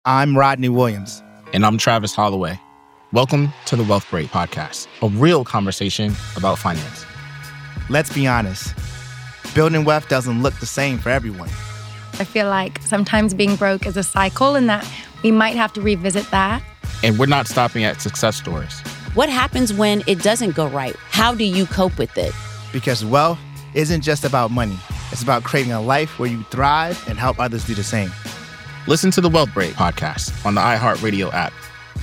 I'm Rodney Williams. And I'm Travis Holloway. Welcome to the Wealth Break Podcast, a real conversation about finance. Let's be honest, building wealth doesn't look the same for everyone. I feel like sometimes being broke is a cycle and that we might have to revisit that. And we're not stopping at success stories. What happens when it doesn't go right? How do you cope with it? Because wealth isn't just about money. It's about creating a life where you thrive and help others do the same. Listen to the Wealth Break Podcast on the iHeartRadio app.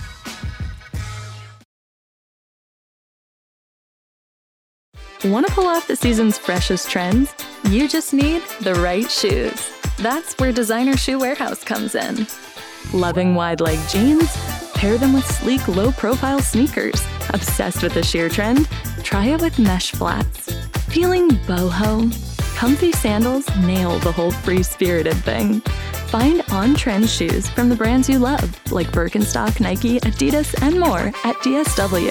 Want to pull off the season's freshest trends? You just need the right shoes. That's where Designer Shoe Warehouse comes in. Loving wide leg jeans? Pair them with sleek, low-profile sneakers. Obsessed with the sheer trend? Try it with mesh flats. Feeling boho? Comfy sandals nail the whole free-spirited thing. Find on-trend shoes from the brands you love, like Birkenstock, Nike, Adidas, and more at DSW.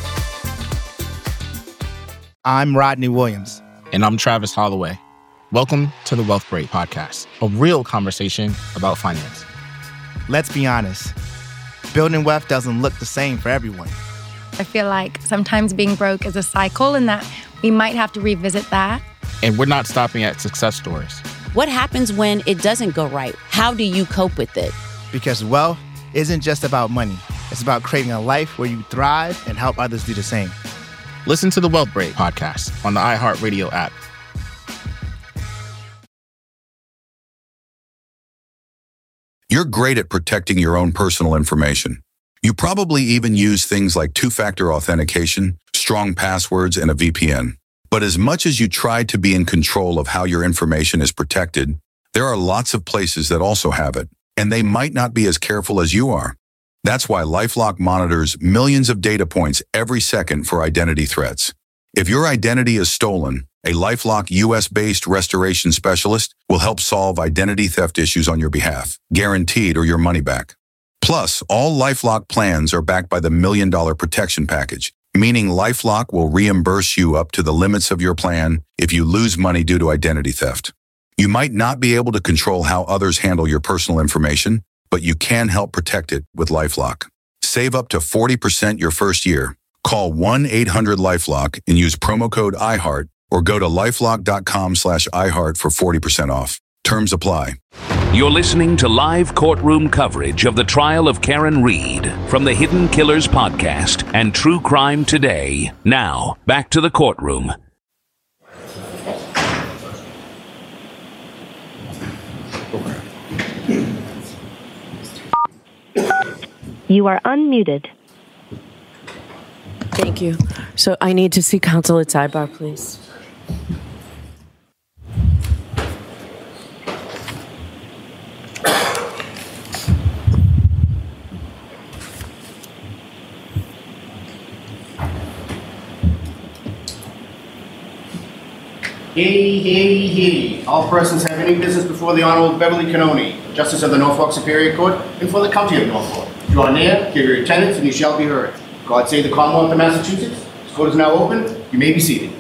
I'm Rodney Williams. And I'm Travis Holloway. Welcome to the Wealth Break Podcast, a real conversation about finance. Let's be honest, building wealth doesn't look the same for everyone. I feel like sometimes being broke is a cycle and that we might have to revisit that. And we're not stopping at success stories. What happens when it doesn't go right? How do you cope with it? Because wealth isn't just about money. It's about creating a life where you thrive and help others do the same. Listen to the Wealth Break Podcast on the iHeartRadio app. You're great at protecting your own personal information. You probably even use things like two-factor authentication, strong passwords, and a VPN. But as much as you try to be in control of how your information is protected, there are lots of places that also have it, and they might not be as careful as you are. That's why LifeLock monitors millions of data points every second for identity threats. If your identity is stolen, a LifeLock US-based restoration specialist will help solve identity theft issues on your behalf, guaranteed or your money back. Plus, all LifeLock plans are backed by the $1 Million Protection Package, meaning LifeLock will reimburse you up to the limits of your plan if you lose money due to identity theft. You might not be able to control how others handle your personal information, but you can help protect it with LifeLock. Save up to 40% your first year. Call 1-800-LifeLock and use promo code iHeart or go to lifelock.com/iHeart for 40% off. Terms apply. You're listening to live courtroom coverage of the trial of Karen Read from the Hidden Killers podcast and True Crime Today. Now, back to the courtroom. You are unmuted. Thank you. So I need to see counsel at sidebar, please. Hey. All persons have any business before the Honorable Beverly Cannoni, Justice of the Norfolk Superior Court, and for the County of Norfolk. Draw near, give your attendance, and you shall be heard. God save the Commonwealth of Massachusetts. This court is now open. You may be seated.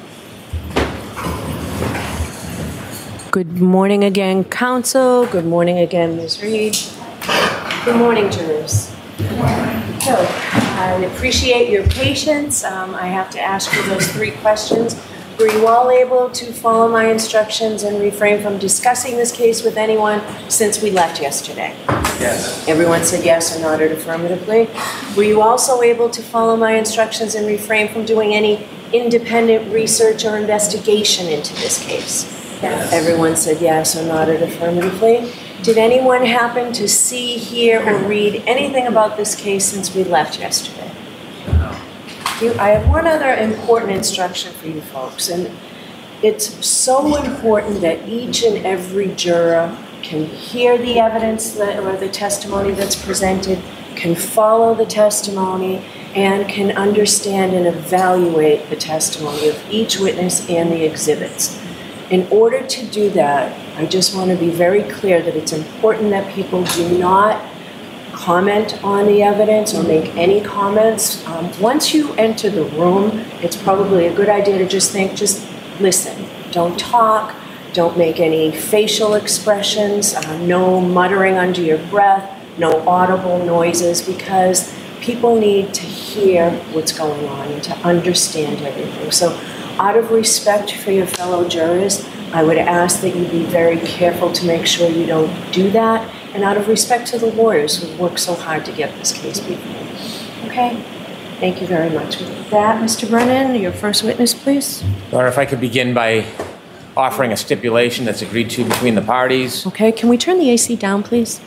Good morning again, counsel. Good morning again, Ms. Reed. Good morning, jurors. Good morning. So, I appreciate your patience. I have to ask you those 3 questions. Were you all able to follow my instructions and refrain from discussing this case with anyone since we left yesterday? Yes. Everyone said yes or nodded affirmatively. Were you also able to follow my instructions and refrain from doing any independent research or investigation into this case? Yes. Everyone said yes or nodded affirmatively. Did anyone happen to see, hear, or read anything about this case since we left yesterday? I have one other important instruction for you folks, and it's so important that each and every juror can hear the evidence or the testimony that's presented, can follow the testimony, and can understand and evaluate the testimony of each witness and the exhibits. In order to do that, I just want to be very clear that it's important that people do not comment on the evidence or make any comments. Once you enter the room, it's probably a good idea to just listen. Don't talk, don't make any facial expressions, no muttering under your breath, no audible noises, because people need to hear what's going on and to understand everything. So out of respect for your fellow jurors, I would ask that you be very careful to make sure you don't do that, and out of respect to the lawyers who worked so hard to get this case before. Okay? Thank you very much. With that, Mr. Brennan, your first witness, please. Your Honor, if I could begin by offering a stipulation that's agreed to between the parties. Okay, can we turn the AC down, please?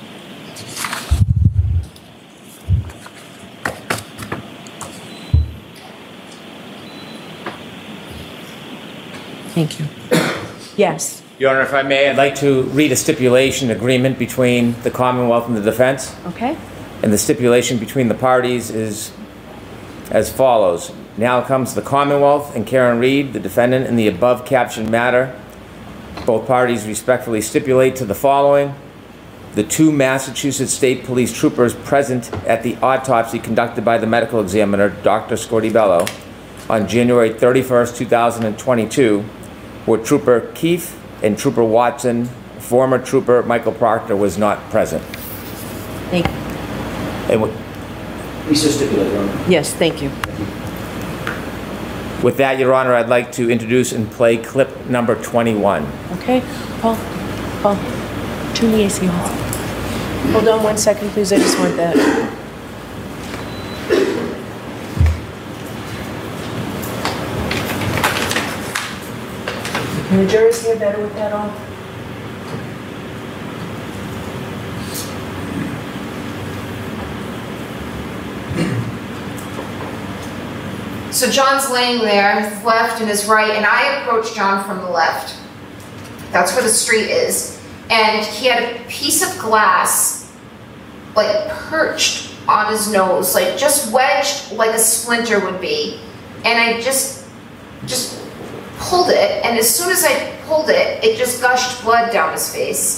Thank you. Yes. Your Honor, if I may, I'd like to read a stipulation agreement between the Commonwealth and the defense. Okay. And the stipulation between the parties is as follows. Now comes the Commonwealth and Karen Reed, the defendant in the above captioned matter. Both parties respectfully stipulate to the following. The 2 Massachusetts State Police troopers present at the autopsy conducted by the medical examiner, Dr. Scortibello, on January 31st, 2022, were Trooper Keefe and Trooper Watson. Former Trooper Michael Proctor was not present. Thank you. We so stipulate, Your Honor. Yes, thank you. With that, Your Honor, I'd like to introduce and play clip number 21. Okay, Paul, turn the AC off. Hold on 1 second, please. I just want that. Can the jurors hear better with that on? So John's laying there, his left and his right, and I approached John from the left. That's where the street is. And he had a piece of glass, like, perched on his nose, like, just wedged like a splinter would be. And I just pulled it, and as soon as I pulled it, it just gushed blood down his face.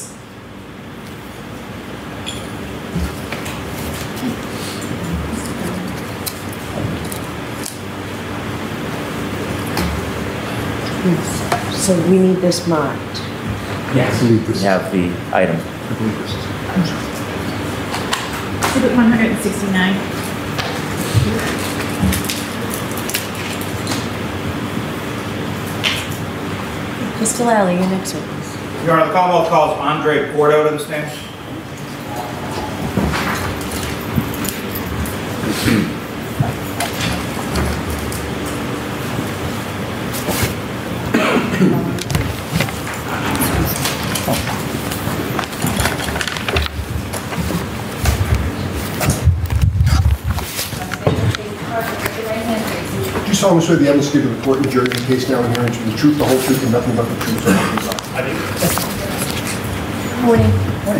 So we need this marked. Yes, we have the item. Exhibit 169. Mr. Lally, your next witness. Your Honor, the Commonwealth calls Andre Porto to the stand. Do you solemnly swear the evidence given to the court and jury in the case now in hearing to be the truth, the whole truth, and nothing but the truth? So help you God? I do. Morning.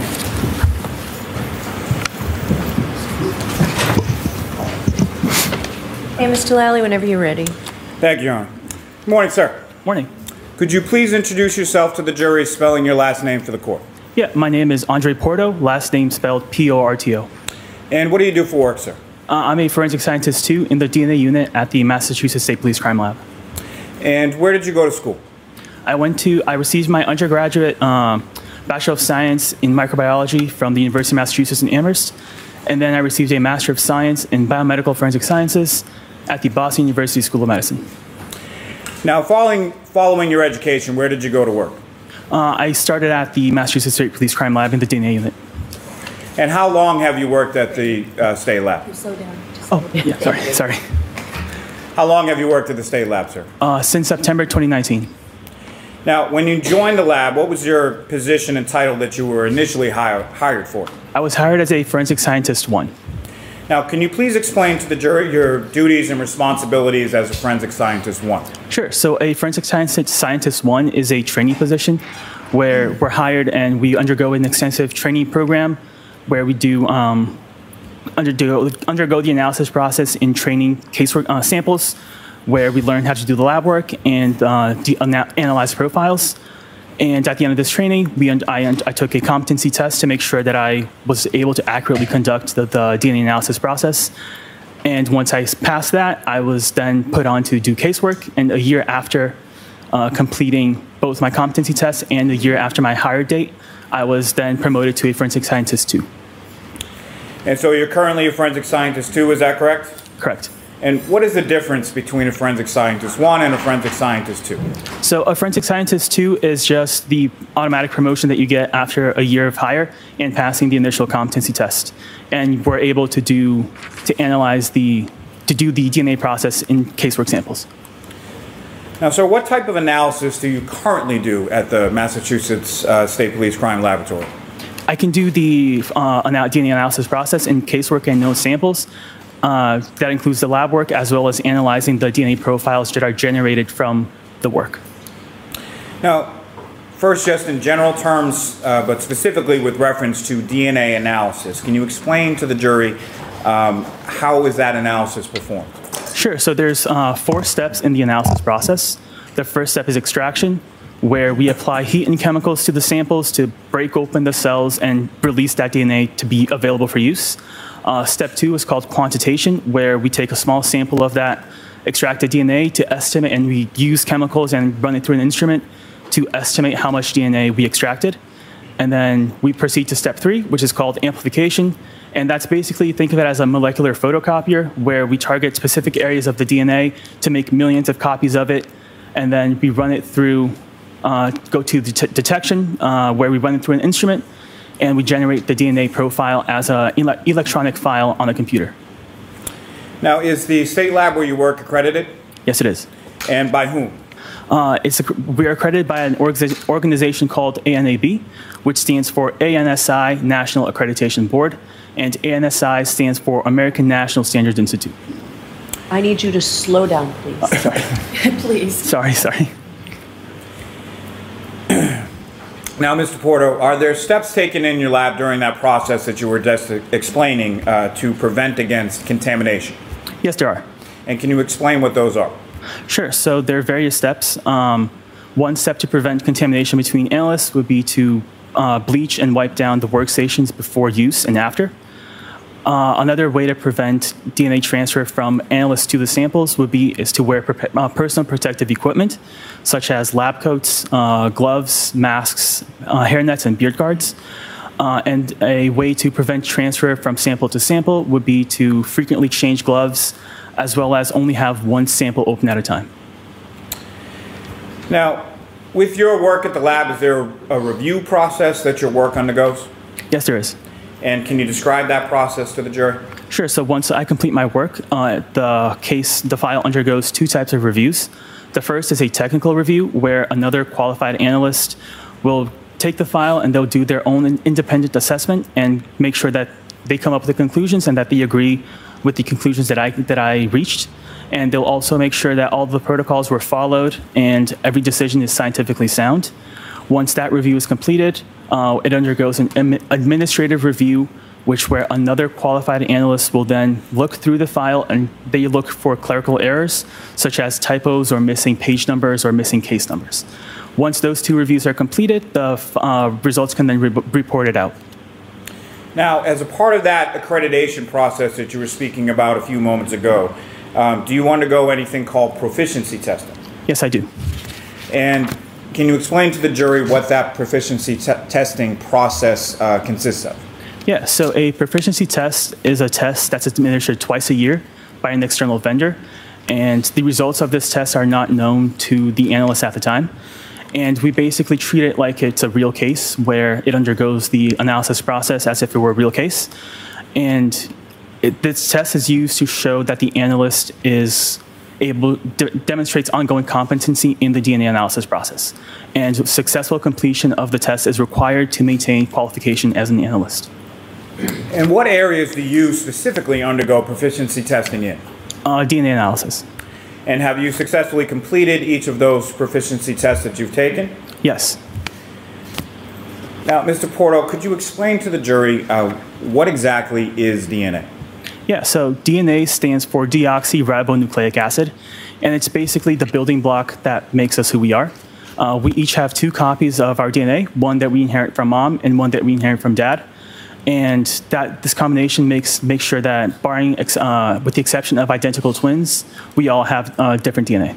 Hey, Mr. Lally, whenever you're ready. Thank you, Your Honor. Good morning, sir. Morning. Could you please introduce yourself to the jury, spelling your last name for the court? Yeah, my name is Andre Porto, last name spelled P-O-R-T-O. And what do you do for work, sir? I'm a forensic scientist, too, in the DNA unit at the Massachusetts State Police Crime Lab. And where did you go to school? I received my undergraduate Bachelor of Science in Microbiology from the University of Massachusetts in Amherst. And then I received a Master of Science in Biomedical Forensic Sciences at the Boston University School of Medicine. Now, following your education, where did you go to work? I started at the Massachusetts State Police Crime Lab in the DNA unit. And how long have you worked at the state lab? Slow down. Oh, yeah, sorry. How long have you worked at the state lab, sir? Since September 2019. Now, when you joined the lab, what was your position and title that you were initially hired for? I was hired as a Forensic Scientist 1. Now, can you please explain to the jury your duties and responsibilities as a Forensic Scientist 1? Sure. So a Forensic Scientist 1 is a trainee position where we're hired and we undergo an extensive training program where we do undergo the analysis process in training casework samples, where we learn how to do the lab work and analyze profiles. And at the end of this training, I took a competency test to make sure that I was able to accurately conduct the DNA analysis process. And once I passed that, I was then put on to do casework. And a year after completing both my competency tests and a year after my hire date, I was then promoted to a Forensic Scientist 2. And so you're currently a forensic scientist too, is that correct? Correct. And what is the difference between a forensic scientist 1 and a forensic scientist 2? So a forensic scientist 2 is just the automatic promotion that you get after a year of hire and passing the initial competency test. And we're able to do the DNA process in casework samples. Now, sir, what type of analysis do you currently do at the Massachusetts State Police Crime Laboratory? I can do the DNA analysis process in casework and known samples. That includes the lab work as well as analyzing the DNA profiles that are generated from the work. Now, first, just in general terms, but specifically with reference to DNA analysis, can you explain to the jury how is that analysis performed? Sure. So there's 4 steps in the analysis process. The first step is extraction, where we apply heat and chemicals to the samples to break open the cells and release that DNA to be available for use. Step 2 is called quantitation, where we take a small sample of that extracted DNA to estimate, and we use chemicals and run it through an instrument to estimate how much DNA we extracted. And then we proceed to step 3, which is called amplification. And that's basically, think of it as a molecular photocopier, where we target specific areas of the DNA to make millions of copies of it. And then we run it through, go to detection, where we run it through an instrument, and we generate the DNA profile as an electronic file on a computer. Now, is the state lab where you work accredited? Yes, it is. And by whom? We are accredited by an organization called ANAB, which stands for ANSI, National Accreditation Board, and ANSI stands for American National Standards Institute. I need you to slow down, please. Oh, sorry. Please. Sorry. Now, Mr. Porto, are there steps taken in your lab during that process that you were just explaining to prevent against contamination? Yes, there are. And can you explain what those are? Sure. So there are various steps. One step to prevent contamination between analysts would be to bleach and wipe down the workstations before use and after. Another way to prevent DNA transfer from analysts to the samples is to wear personal protective equipment, such as lab coats, gloves, masks, hairnets, and beard guards. And a way to prevent transfer from sample to sample would be to frequently change gloves, as well as only have one sample open at a time. Now, with your work at the lab, is there a review process that your work undergoes? Yes, there is. And can you describe that process to the jury? Sure. So once I complete my work, the file undergoes 2 types of reviews. The first is a technical review, where another qualified analyst will take the file and they'll do their own independent assessment and make sure that they come up with the conclusions and that they agree with the conclusions that I reached. And they'll also make sure that all the protocols were followed and every decision is scientifically sound. Once that review is completed, it undergoes an administrative review, where another qualified analyst will then look through the file and they look for clerical errors, such as typos or missing page numbers or missing case numbers. Once those 2 reviews are completed, the results can then be reported out. Now, as a part of that accreditation process that you were speaking about a few moments ago, do you undergo anything called proficiency testing? Yes, I do. And can you explain to the jury what that proficiency testing process consists of? Yeah, so a proficiency test is a test that's administered twice a year by an external vendor. And the results of this test are not known to the analyst at the time. And we basically treat it like it's a real case, where it undergoes the analysis process as if it were a real case. And this test is used to show that the analyst is demonstrates ongoing competency in the DNA analysis process. And successful completion of the test is required to maintain qualification as an analyst. And what areas do you specifically undergo proficiency testing in? DNA analysis. And have you successfully completed each of those proficiency tests that you've taken? Yes. Now, Mr. Porto, could you explain to the jury what exactly is DNA? Yeah, so DNA stands for deoxyribonucleic acid, and it's basically the building block that makes us who we are. We each have 2 copies of our DNA, one that we inherit from mom and one that we inherit from dad. And this combination makes sure that, barring with the exception of identical twins, we all have different DNA.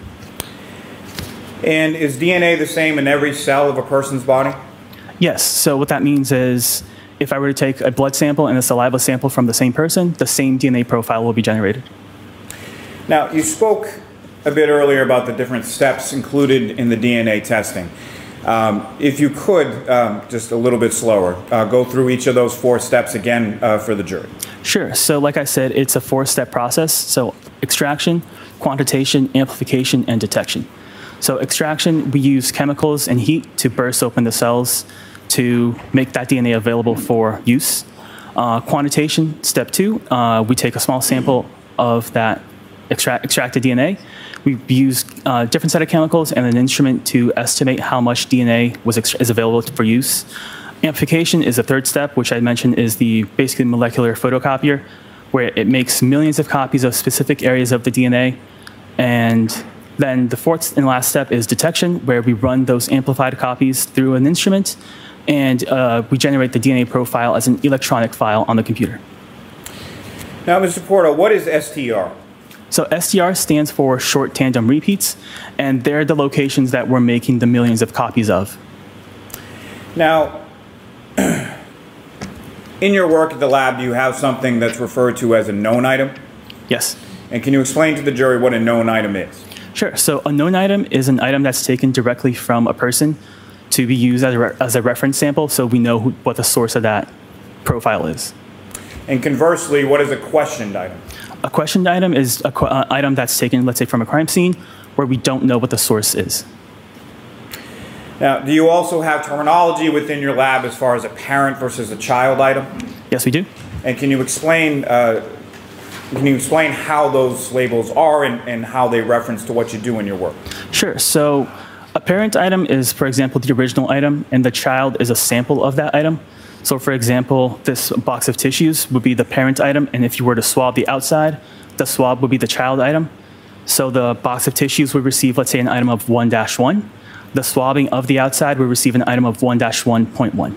And is DNA the same in every cell of a person's body? Yes. So what that means is, if I were to take a blood sample and a saliva sample from the same person, the same DNA profile will be generated. Now, you spoke a bit earlier about the different steps included in the DNA testing. If you could, just a little bit slower, go through each of those 4 steps again for the jury. Sure. So like I said, it's a 4-step process. So extraction, quantitation, amplification, and detection. So extraction, we use chemicals and heat to burst open the cells to make that DNA available for use. Quantitation, step 2, we take a small sample of that extracted DNA. We use a different set of chemicals and an instrument to estimate how much DNA is available for use. Amplification is the 3rd step, which I mentioned is the basically molecular photocopier, where it makes millions of copies of specific areas of the DNA. And then the 4th and last step is detection, where we run those amplified copies through an instrument, and we generate the DNA profile as an electronic file on the computer. Now, Mr. Porto, what is STR? So STR stands for short tandem repeats, and they're the locations that we're making the millions of copies of. Now, in your work at the lab, do you have something that's referred to as a known item? Yes. And can you explain to the jury what a known item is? Sure. So a known item is an item that's taken directly from a person to be used as a reference sample, so we know what the source of that profile is. And conversely, what is a questioned item? A questioned item is an item that's taken, let's say, from a crime scene where we don't know what the source is. Now, do you also have terminology within your lab as far as a parent versus a child item? Yes, we do. And can you explain how those labels are and how they reference to what you do in your work? Sure. So a parent item is, for example, the original item, and the child is a sample of that item. So for example, this box of tissues would be the parent item, and if you were to swab the outside, the swab would be the child item. So the box of tissues would receive, let's say, an item of 1-1. The swabbing of the outside would receive an item of 1-1.1.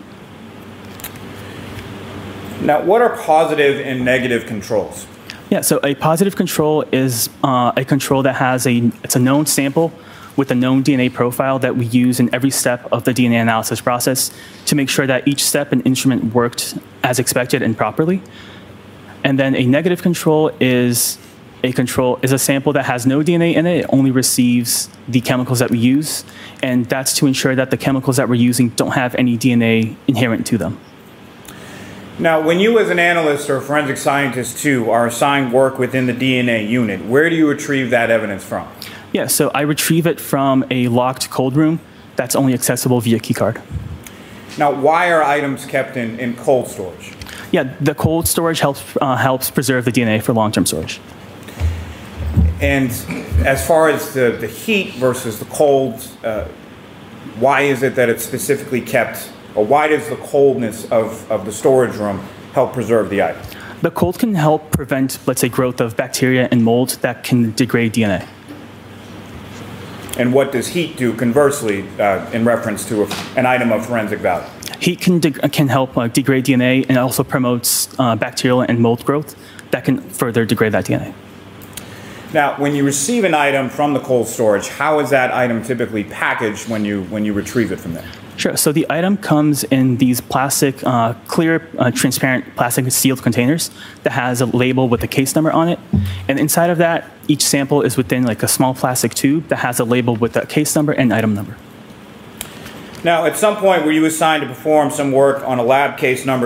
Now, what are positive and negative controls? Yeah, so a positive control is a control that has it's a known sample with a known DNA profile that we use in every step of the DNA analysis process to make sure that each step and instrument worked as expected and properly. And then a negative control is a sample that has no DNA in it. It only receives the chemicals that we use, and that's to ensure that the chemicals that we're using don't have any DNA inherent to them. Now, when you as an analyst or a forensic scientist too are assigned work within the DNA unit, where do you retrieve that evidence from? Yeah, so I retrieve it from a locked cold room that's only accessible via keycard. Now, why are items kept in cold storage? Yeah, the cold storage helps preserve the DNA for long-term storage. And as far as the heat versus the cold, why is it that it's specifically kept, or why does the coldness of the storage room help preserve the item? The cold can help prevent, let's say, growth of bacteria and mold that can degrade DNA. And what does heat do, conversely, in reference to an item of forensic value? Heat can help degrade DNA, and it also promotes bacterial and mold growth that can further degrade that DNA. Now, when you receive an item from the cold storage, how is that item typically packaged when you retrieve it from there? Sure. So the item comes in these plastic, clear, transparent plastic sealed containers that has a label with a case number on it. And inside of that, each sample is within like a small plastic tube that has a label with a case number and item number. Now, at some point, were you assigned to perform some work on a lab case number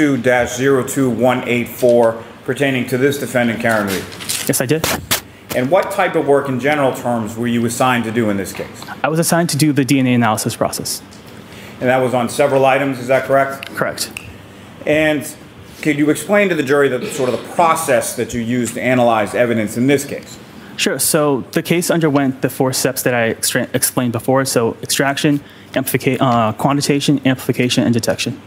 22-02184 pertaining to this defendant, Karen Reed? Yes, I did. And what type of work in general terms were you assigned to do in this case? I was assigned to do the DNA analysis process. And that was on several items, is that correct? Correct. And could you explain to the jury the sort of the process that you used to analyze evidence in this case? Sure. So the case underwent the 4 steps that I explained before. So extraction, quantitation, amplification, and detection.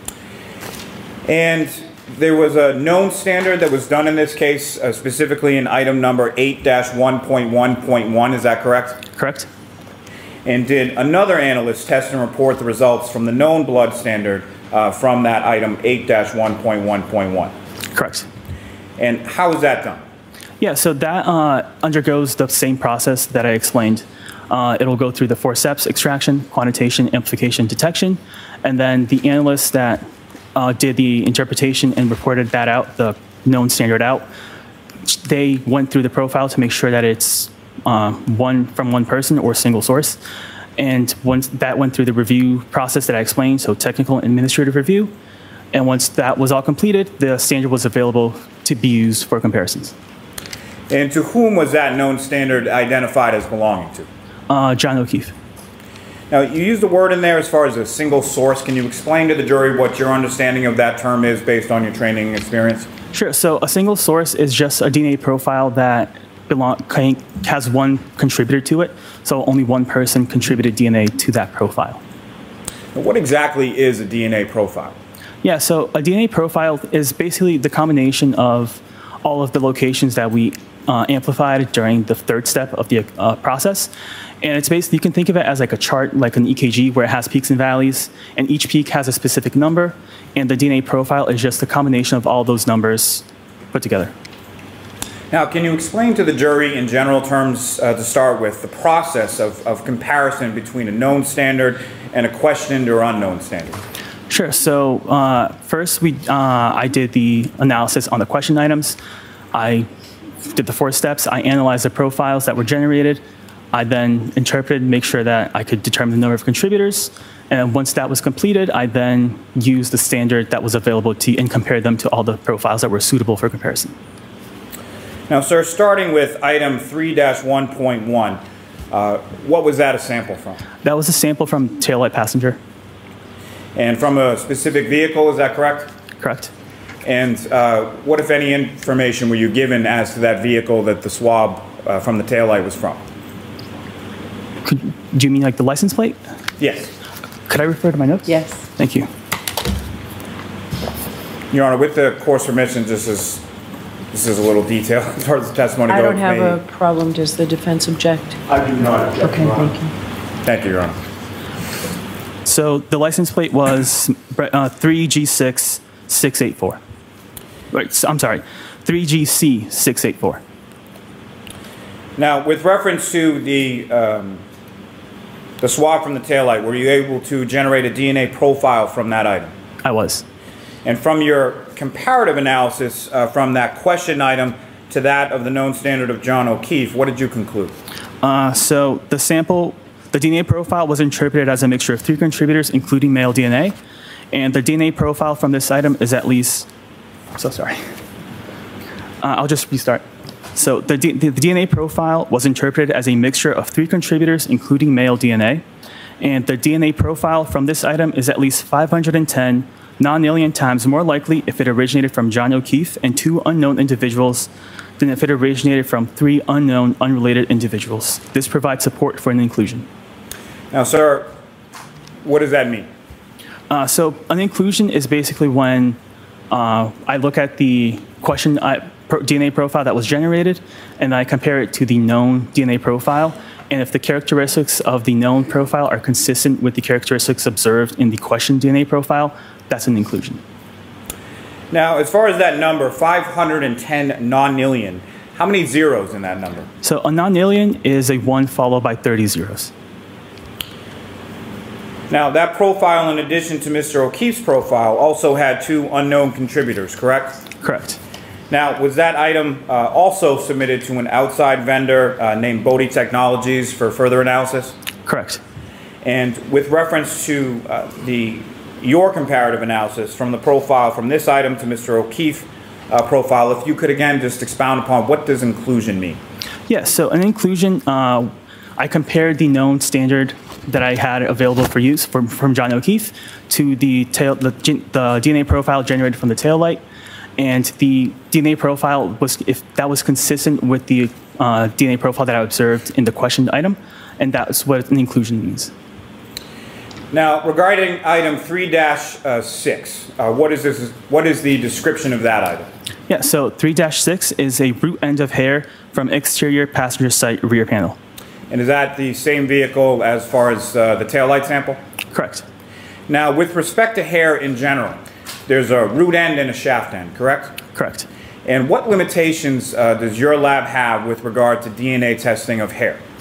And there was a known standard that was done in this case, specifically in item number 8-1.1.1, is that correct? Correct. And did another analyst test and report the results from the known blood standard from that item 8-1.1.1? Correct. And how is that done? Yeah, so that undergoes the same process that I explained. It'll go through the 4 steps: extraction, quantitation, amplification, detection, and then the analyst that did the interpretation and reported that out, the known standard out. They went through the profile to make sure that it's one from one person or single source. And once that went through the review process that I explained, so technical and administrative review, and once that was all completed, the standard was available to be used for comparisons. And to whom was that known standard identified as belonging to? John O'Keefe. Now, you used the word in there as far as a single source. Can you explain to the jury what your understanding of that term is based on your training and experience? Sure. So a single source is just a DNA profile that has one contributor to it. So only one person contributed DNA to that profile. Now, what exactly is a DNA profile? Yeah, so a DNA profile is basically the combination of all of the locations that we amplified during the third step of the process. And it's basically, you can think of it as like a chart, like an EKG, where it has peaks and valleys, and each peak has a specific number, and the DNA profile is just a combination of all those numbers put together. Now, can you explain to the jury in general terms, to start with, the process of comparison between a known standard and a questioned or unknown standard? Sure. So first, I did the analysis on the question items. I did the 4 steps. I analyzed the profiles that were generated. I then interpreted, make sure that I could determine the number of contributors. And once that was completed, I then used the standard that was available and compared them to all the profiles that were suitable for comparison. Now, sir, starting with item 3-1.1, what was that a sample from? That was a sample from taillight passenger. And from a specific vehicle, is that correct? Correct. And what, if any, information were you given as to that vehicle that the swab from the taillight was from? Do you mean like the license plate? Yes. Could I refer to my notes? Yes. Thank you. Your Honor, with the court's permission, this is a little detailed as far as the testimony goes. I don't have a problem. Does the defense object? I do not object. Okay, thank you. Thank you, Your Honor. So the license plate was 3G6684. Right, I'm sorry, 3GC684. Now, with reference to the swab from the taillight, were you able to generate a DNA profile from that item? I was. And from your comparative analysis from that question item to that of the known standard of John O'Keefe, what did you conclude? So the DNA profile was interpreted as a mixture of 3 contributors, including male DNA. And the DNA profile from this item is at least, so sorry. I'll just restart. So the DNA profile was interpreted as a mixture of 3 contributors, including male DNA. And the DNA profile from this item is at least 510 non-alien times more likely if it originated from John O'Keefe and 2 unknown individuals than if it originated from 3 unknown, unrelated individuals. This provides support for an inclusion. Now, sir, what does that mean? So an inclusion is basically when I look at the question DNA profile that was generated, and I compare it to the known DNA profile. And if the characteristics of the known profile are consistent with the characteristics observed in the question DNA profile, that's an inclusion. Now, as far as that number, 510 non-alien, how many zeros in that number? So a non-alien is a 1 followed by 30 zeros. Now, that profile, in addition to Mr. O'Keefe's profile, also had 2 unknown contributors, correct? Correct. Now, was that item also submitted to an outside vendor named Bodhi Technologies for further analysis? Correct. And with reference to your comparative analysis from the profile from this item to Mr. O'Keefe profile, if you could again just expound upon what does inclusion mean? Yes, so an inclusion, I compared the known standard that I had available for use from John O'Keefe to the DNA profile generated from the taillight. And the DNA profile if that was consistent with the DNA profile that I observed in the questioned item, and that's what an inclusion means. Now, regarding item 3-6, what is the description of that item? Yeah, so 3-6 is a root end of hair from exterior passenger side rear panel. And is that the same vehicle as far as the taillight sample? Correct. Now, with respect to hair in general, there's a root end and a shaft end, correct? Correct. And what limitations does your lab have with regard to DNA testing of hair?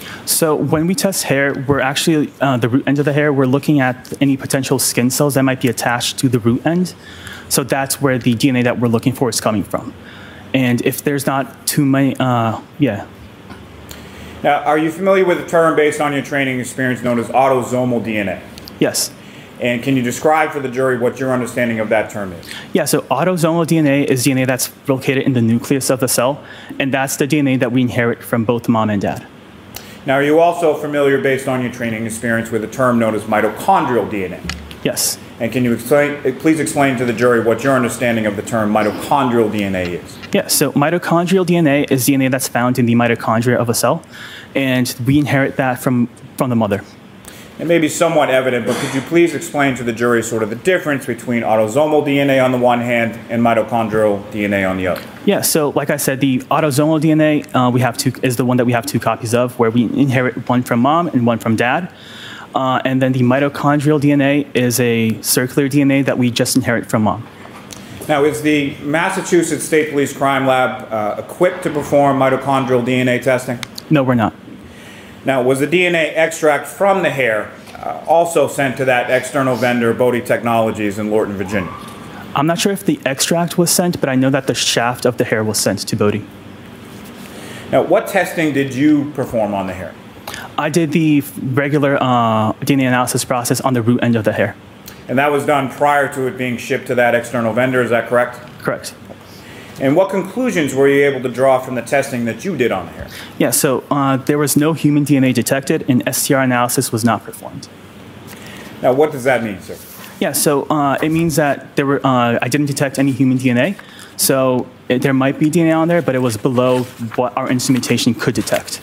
So when we test hair, we're actually, the root end of the hair, we're looking at any potential skin cells that might be attached to the root end. So that's where the DNA that we're looking for is coming from. And if there's not too many, yeah. Now, are you familiar with the term based on your training experience known as autosomal DNA? Yes. And can you describe for the jury what your understanding of that term is? Yeah, so autosomal DNA is DNA that's located in the nucleus of the cell, and that's the DNA that we inherit from both mom and dad. Now, are you also familiar, based on your training experience, with a term known as mitochondrial DNA? Yes. And can you please explain to the jury what your understanding of the term mitochondrial DNA is? Yeah, so mitochondrial DNA is DNA that's found in the mitochondria of a cell, and we inherit that from the mother. It may be somewhat evident, but could you please explain to the jury sort of the difference between autosomal DNA on the one hand and mitochondrial DNA on the other? Yeah, so like I said, the autosomal DNA is the one that we have 2 copies of, where we inherit one from mom and one from dad. And then the mitochondrial DNA is a circular DNA that we just inherit from mom. Now, is the Massachusetts State Police Crime Lab equipped to perform mitochondrial DNA testing? No, we're not. Now, was the DNA extract from the hair also sent to that external vendor, Bodie Technologies, in Lorton, Virginia? I'm not sure if the extract was sent, but I know that the shaft of the hair was sent to Bodie. Now, what testing did you perform on the hair? I did the regular DNA analysis process on the root end of the hair. And that was done prior to it being shipped to that external vendor, is that correct? Correct. And what conclusions were you able to draw from the testing that you did on the hair? Yeah, so there was no human DNA detected, and STR analysis was not performed. Now, what does that mean, sir? Yeah, so it means that I didn't detect any human DNA. So there might be DNA on there, but it was below what our instrumentation could detect.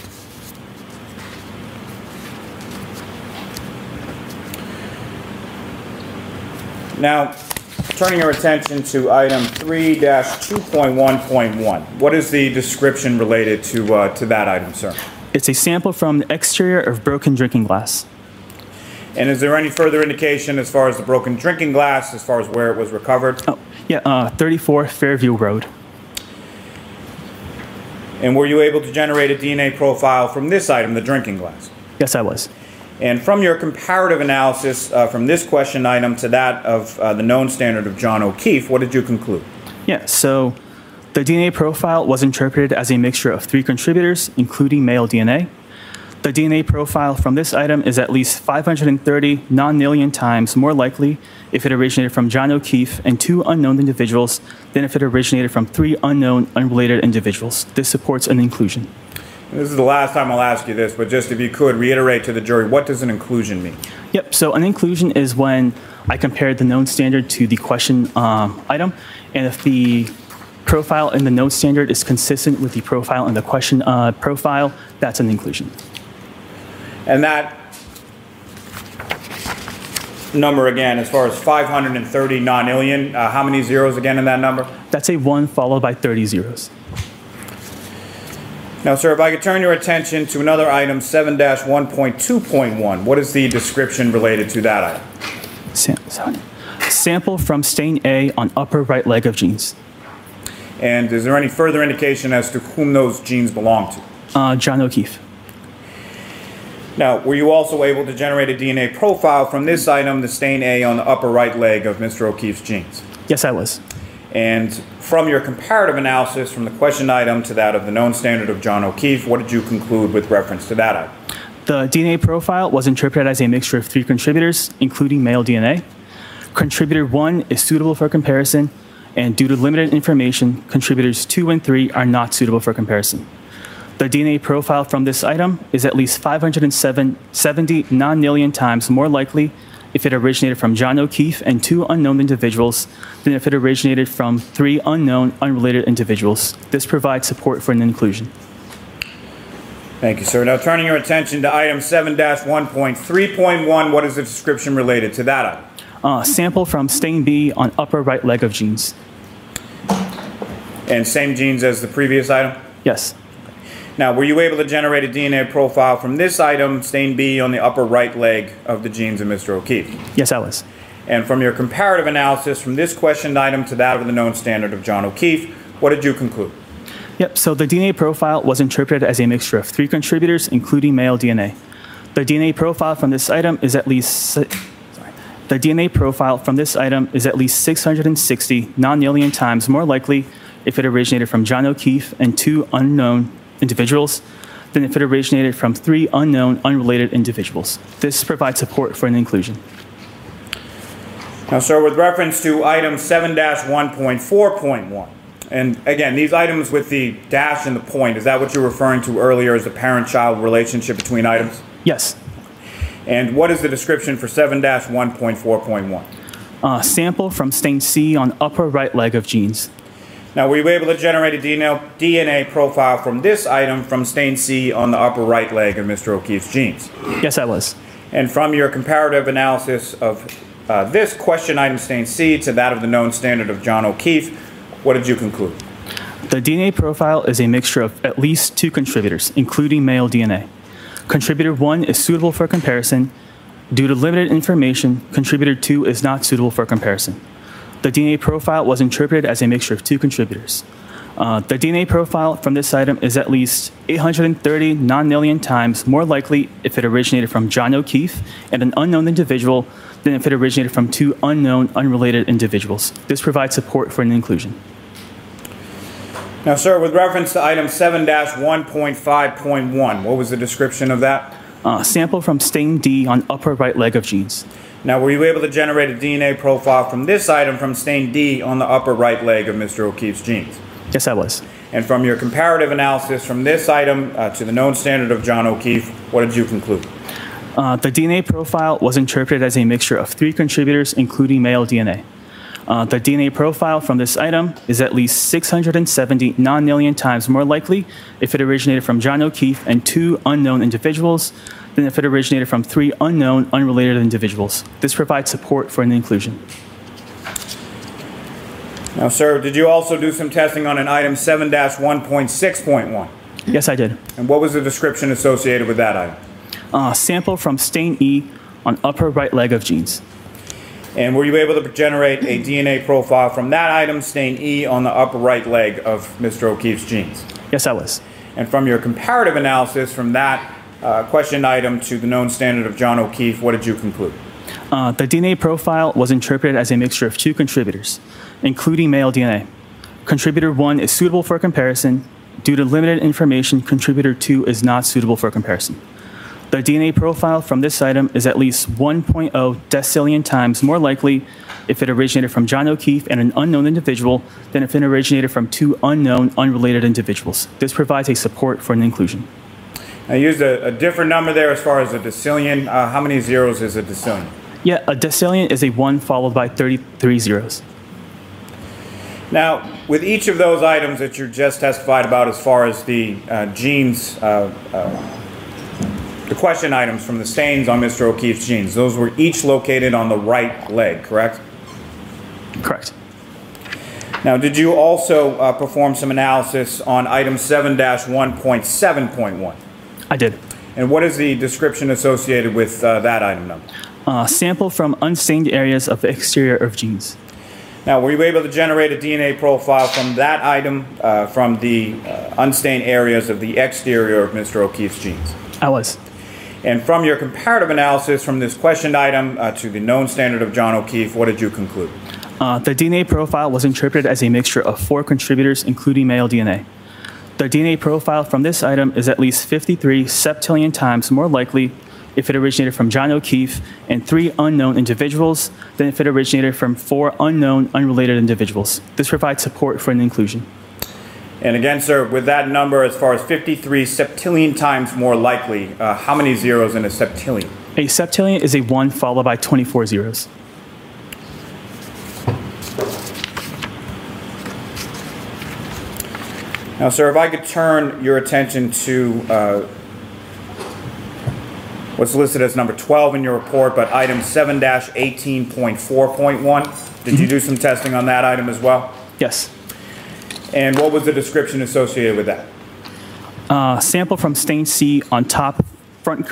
Now, turning our attention to item 3-2.1.1, what is the description related to that item, sir? It's a sample from the exterior of broken drinking glass. And is there any further indication as far as the broken drinking glass, as far as where it was recovered? Oh, yeah, 34 Fairview Road. And were you able to generate a DNA profile from this item, the drinking glass? Yes, I was. And from your comparative analysis from this question item to that of the known standard of John O'Keefe, what did you conclude? Yeah, so the DNA profile was interpreted as a mixture of 3 contributors, including male DNA. The DNA profile from this item is at least 530 non-alien times more likely if it originated from John O'Keefe and 2 unknown individuals than if it originated from 3 unknown, unrelated individuals. This supports an inclusion. This is the last time I'll ask you this, but just if you could reiterate to the jury, what does an inclusion mean? Yep, so an inclusion is when I compared the known standard to the question item, and if the profile in the known standard is consistent with the profile in the question profile, that's an inclusion. And that number again, as far as 530 non-alien, how many zeros again in that number? That's a 1 followed by 30 zeros. Now, sir, if I could turn your attention to another item, 7-1.2.1, what is the description related to that item? Sample from stain A on upper right leg of jeans. And is there any further indication as to whom those jeans belong to? John O'Keefe. Now, were you also able to generate a DNA profile from this item, the stain A on the upper right leg of Mr. O'Keefe's jeans? Yes, I was. And from your comparative analysis from the question item to that of the known standard of John O'Keefe, what did you conclude with reference to that item? The DNA profile was interpreted as a mixture of 3 contributors, including male DNA. Contributor 1 is suitable for comparison, and due to limited information, contributors 2 and 3 are not suitable for comparison. The DNA profile from this item is at least 570 non-alien times more likely if it originated from John O'Keefe and 2 unknown individuals than if it originated from 3 unknown, unrelated individuals. This provides support for an inclusion. Thank you, sir. Now, turning your attention to item 7-1.3.1, what is the description related to that item? Sample from stain B on upper right leg of jeans. And same jeans as the previous item? Yes. Now, were you able to generate a DNA profile from this item, stain B, on the upper right leg of the jeans of Mr. O'Keefe? Yes, I was. And from your comparative analysis from this questioned item to that of the known standard of John O'Keefe, what did you conclude? Yep, so the DNA profile was interpreted as a mixture of 3 contributors, including male DNA. The DNA profile from this item is at least 660 non-alien times more likely if it originated from John O'Keefe and 2 unknown individuals than if it originated from 3 unknown, unrelated individuals. This provides support for an inclusion. Now, sir, with reference to item 7-1.4.1, and again, these items with the dash and the point, is that what you were referring to earlier as the parent-child relationship between items? Yes. And what is the description for 7-1.4.1? Sample from stain C on upper right leg of jeans. Now, were you able to generate a DNA profile from this item from stain C on the upper right leg of Mr. O'Keefe's jeans? Yes, I was. And from your comparative analysis of this question item stain C to that of the known standard of John O'Keefe, what did you conclude? The DNA profile is a mixture of at least 2 contributors, including male DNA. Contributor 1 is suitable for comparison. Due to limited information, contributor 2 is not suitable for comparison. The DNA profile was interpreted as a mixture of 2 contributors. The DNA profile from this item is at least 830 non-alien times more likely if it originated from John O'Keefe and an unknown individual than if it originated from 2 unknown, unrelated individuals. This provides support for an inclusion. Now, sir, with reference to item 7-1.5.1, what was the description of that? Sample from stain D on upper right leg of jeans. Now, were you able to generate a DNA profile from this item from stain D on the upper right leg of Mr. O'Keefe's jeans? Yes, I was. And from your comparative analysis from this item to the known standard of John O'Keefe, what did you conclude? The DNA profile was interpreted as a mixture of 3 contributors, including male DNA. The DNA profile from this item is at least 670 non-alien times more likely if it originated from John O'Keefe and 2 unknown individuals than if it originated from 3 unknown, unrelated individuals. This provides support for an inclusion. Now, sir, did you also do some testing on an item 7-1.6.1? Yes, I did. And what was the description associated with that item? Sample from stain E on upper right leg of jeans. And were you able to generate a DNA profile from that item, stain E, on the upper right leg of Mr. O'Keefe's jeans? Yes, I was. And from your comparative analysis from that question item to the known standard of John O'Keefe, what did you conclude? The DNA profile was interpreted as a mixture of 2 contributors, including male DNA. Contributor 1 is suitable for comparison. Due to limited information, contributor 2 is not suitable for comparison. The DNA profile from this item is at least 1.0 decillion times more likely if it originated from John O'Keefe and an unknown individual than if it originated from 2 unknown, unrelated individuals. This provides a support for an inclusion. I used a different number there as far as a decillion. How many zeros is a decillion? Yeah, a decillion is a 1 followed by 33 zeros. Now, with each of those items that you just testified about as far as the jeans, the question items from the stains on Mr. O'Keefe's jeans, those were each located on the right leg, correct? Correct. Now, did you also perform some analysis on item 7-1.7.1? I did. And what is the description associated with that item number? Sample from unstained areas of the exterior of jeans. Now, were you able to generate a DNA profile from that item from the unstained areas of the exterior of Mr. O'Keefe's jeans? I was. And from your comparative analysis from this questioned item to the known standard of John O'Keefe, what did you conclude? The DNA profile was interpreted as a mixture of 4 contributors, including male DNA. The DNA profile from this item is at least 53 septillion times more likely if it originated from John O'Keefe and 3 unknown individuals than if it originated from 4 unknown, unrelated individuals. This provides support for an inclusion. And again, sir, with that number, as far as 53 septillion times more likely, how many zeros in a septillion? A septillion is a 1 followed by 24 zeros. Now, sir, if I could turn your attention to what's listed as number 12 in your report, but item 7-18.4.1. Did you do some testing on that item as well? Yes. And what was the description associated with that? Sample from stain C on top front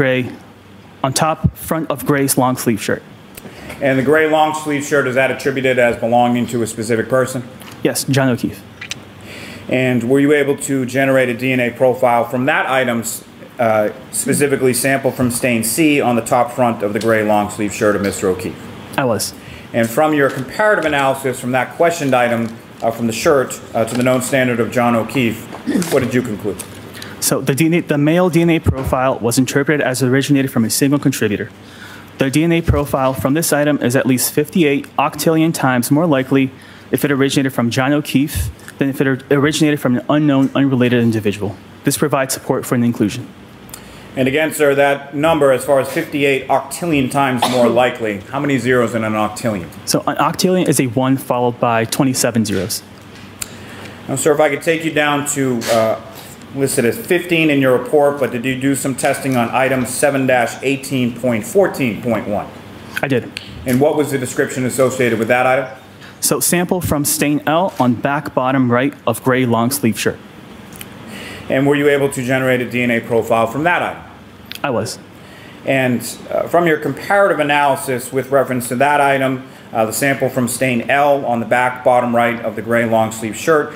of Gray's long sleeve shirt. And the gray long sleeve shirt, is that attributed as belonging to a specific person? Yes, John O'Keefe. And were you able to generate a DNA profile from that item, specifically sample from stain C on the top front of the gray long sleeve shirt of Mr. O'Keefe? I was. And from your comparative analysis from that questioned item from the shirt to the known standard of John O'Keefe, what did you conclude? So the male DNA profile was interpreted as originated from a single contributor. The DNA profile from this item is at least 58 octillion times more likely if it originated from John O'Keefe than if it originated from an unknown, unrelated individual. This provides support for an inclusion. And again, sir, that number, as far as 58 octillion times more likely, how many zeros in an octillion? So an octillion is a 1 followed by 27 zeros. Now, sir, if I could take you down to listed as 15 in your report, but did you do some testing on item 7-18.14.1? I did. And what was the description associated with that item? So sample from stain L on back bottom right of gray long sleeve shirt. And were you able to generate a DNA profile from that item? I was. And from your comparative analysis with reference to that item, the sample from stain L on the back bottom right of the gray long sleeve shirt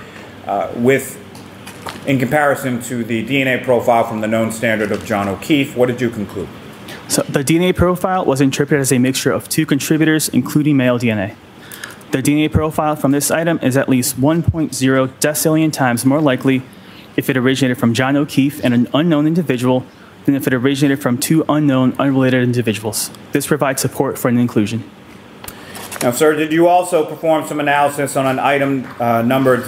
in comparison to the DNA profile from the known standard of John O'Keefe, what did you conclude? So the DNA profile was interpreted as a mixture of 2 contributors, including male DNA. The DNA profile from this item is at least 1.0 decillion times more likely if it originated from John O'Keefe and an unknown individual than if it originated from 2 unknown, unrelated individuals. This provides support for an inclusion. Now, sir, did you also perform some analysis on an item numbered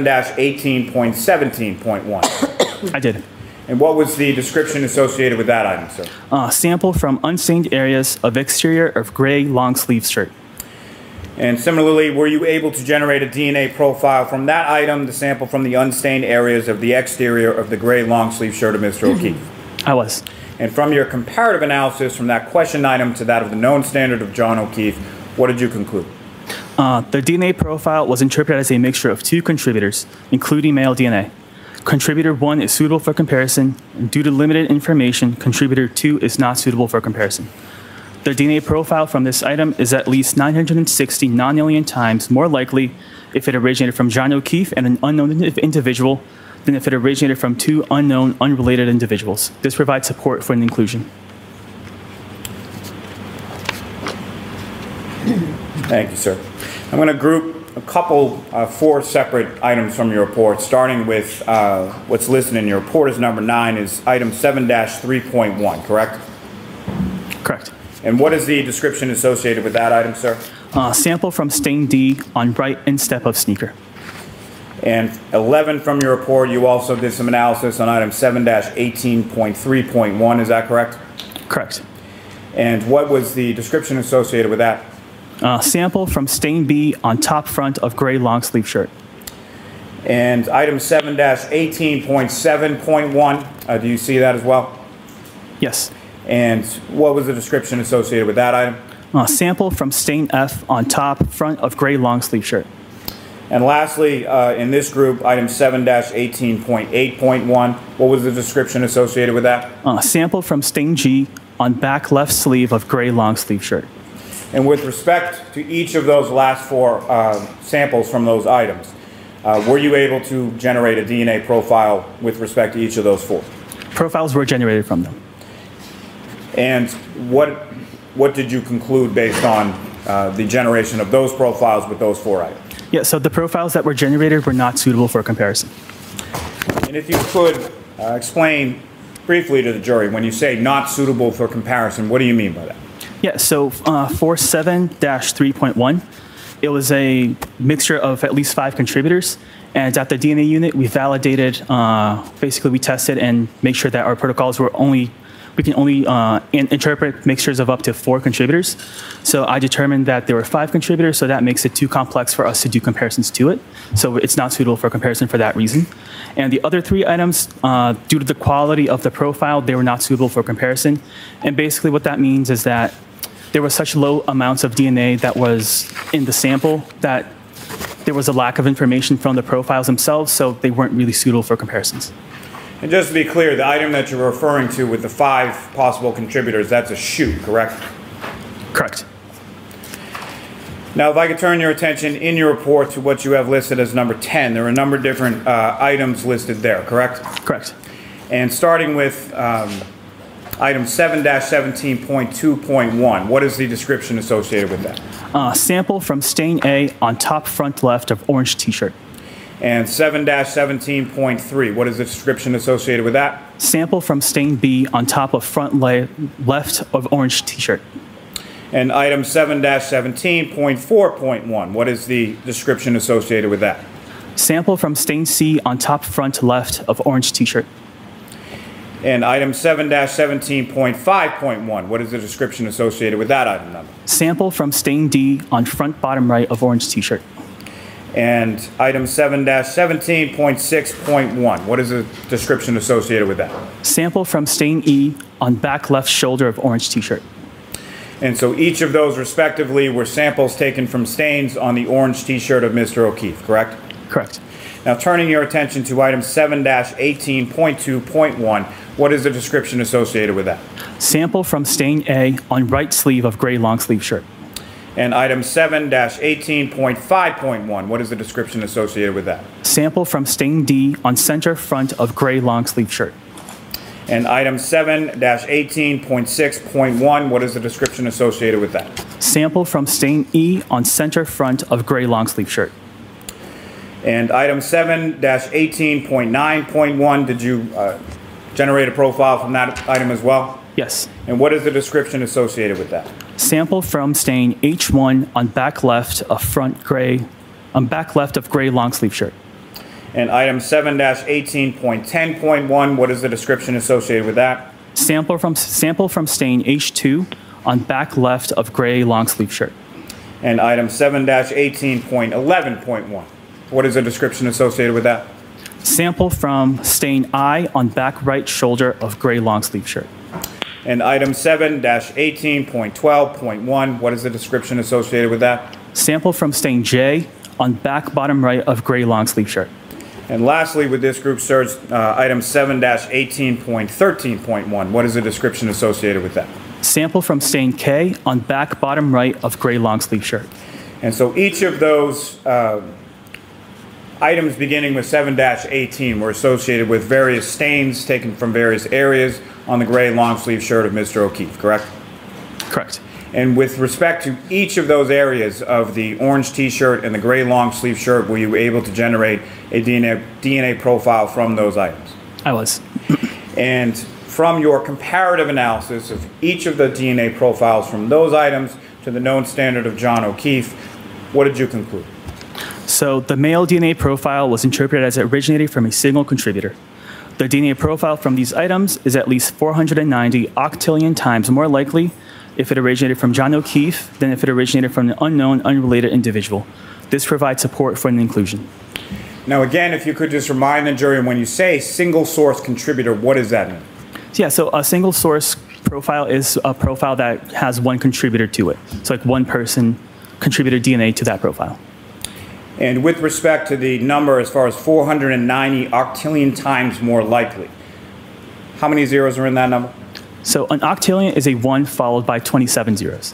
7-18.17.1? I did. And what was the description associated with that item, sir? Sample from unstained areas of exterior of gray long sleeve shirt. And similarly, were you able to generate a DNA profile from that item, the sample from the unstained areas of the exterior of the gray long sleeve shirt of Mr. O'Keefe? I was. And from your comparative analysis from that question item to that of the known standard of John O'Keefe, what did you conclude? The DNA profile was interpreted as a mixture of 2 contributors, including male DNA. Contributor 1 is suitable for comparison, and due to limited information, contributor 2 is not suitable for comparison. The DNA profile from this item is at least 960 nonillion times more likely if it originated from John O'Keefe and an unknown individual than if it originated from 2 unknown, unrelated individuals. This provides support for an inclusion. Thank you, sir. I'm going to group a couple, 4 separate items from your report, starting with what's listed in your report as number 9 is item 7-3.1, correct? Correct. And what is the description associated with that item, sir? Sample from stain D on right instep of sneaker. And 11 from your report, you also did some analysis on item 7-18.3.1, is that correct? Correct. And what was the description associated with that? Sample from stain B on top front of gray long sleeve shirt. And item 7-18.7.1, do you see that as well? Yes. And what was the description associated with that item? Sample from stain F on top front of gray long sleeve shirt. And lastly, in this group, item 7-18.8.1, what was the description associated with that? Sample from stain G on back left sleeve of gray long sleeve shirt. And with respect to each of those last 4 samples from those items, were you able to generate a DNA profile with respect to each of those 4? Profiles were generated from them. And what did you conclude based on the generation of those profiles with those 4 items? Yeah, so the profiles that were generated were not suitable for comparison. And if you could explain briefly to the jury, when you say not suitable for comparison, what do you mean by that? Yeah, so for 7-3.1, it was a mixture of at least 5 contributors. And at the DNA unit, we validated, basically we tested and make sure that our protocols were we can only interpret mixtures of up to 4 contributors. So I determined that there were 5 contributors, so that makes it too complex for us to do comparisons to it. So it's not suitable for comparison for that reason. And the other 3 items, due to the quality of the profile, they were not suitable for comparison. And basically what that means is that there were such low amounts of DNA that was in the sample that there was a lack of information from the profiles themselves, so they weren't really suitable for comparisons. And just to be clear, the item that you're referring to with the 5 possible contributors, that's a shoot, correct? Correct. Now, if I could turn your attention in your report to what you have listed as number 10, there are a number of different items listed there, correct? Correct. And starting with item 7-17.2.1, what is the description associated with that? Sample from stain A on top front left of orange t-shirt. And 7-17.3, what is the description associated with that? Sample from stain B on top of front left of orange t-shirt. And item 7-17.4.1, what is the description associated with that? Sample from stain C on top front left of orange t-shirt. And item 7-17.5.1, what is the description associated with that item number? Sample from stain D on front bottom right of orange t-shirt. And item 7-17.6.1, what is the description associated with that? Sample from stain E on back left shoulder of orange t-shirt. And so each of those respectively were samples taken from stains on the orange t-shirt of Mr. O'Keefe, correct? Correct. Now turning your attention to item 7-18.2.1, what is the description associated with that? Sample from stain A on right sleeve of gray long sleeve shirt. And item 7-18.5.1, what is the description associated with that? Sample from stain D on center front of gray long sleeve shirt. And item 7-18.6.1, what is the description associated with that? Sample from stain E on center front of gray long sleeve shirt. And item 7-18.9.1, did you generate a profile from that item as well? Yes. And what is the description associated with that? Sample from stain H1 on back left of gray long sleeve shirt. And item 7-18.10.1, what is the description associated with that? Sample from stain H2 on back left of gray long sleeve shirt. And item 7-18.11.1, what is the description associated with that? Sample from stain I on back right shoulder of gray long sleeve shirt. And item 7-18.12.1, what is the description associated with that? Sample from stain J on back bottom right of gray long sleeve shirt. And lastly, with this group search, item 7-18.13.1, what is the description associated with that? Sample from stain K on back bottom right of gray long sleeve shirt. And so each of those items beginning with 7-18 were associated with various stains taken from various areas on the gray long sleeve shirt of Mr. O'Keefe, correct? Correct. And with respect to each of those areas of the orange t-shirt and the gray long sleeve shirt, were you able to generate a DNA profile from those items? I was. And from your comparative analysis of each of the DNA profiles from those items to the known standard of John O'Keefe, what did you conclude? So the male DNA profile was interpreted as it originated from a single contributor. The DNA profile from these items is at least 490 octillion times more likely if it originated from John O'Keefe than if it originated from an unknown, unrelated individual. This provides support for an inclusion. Now again, if you could just remind the jury, when you say single source contributor, what does that mean? Yeah, so a single source profile is a profile that has one contributor to it. So like one person contributed DNA to that profile. And with respect to the number as far as 490 octillion times more likely, how many zeros are in that number? So an octillion is a 1 followed by 27 zeros.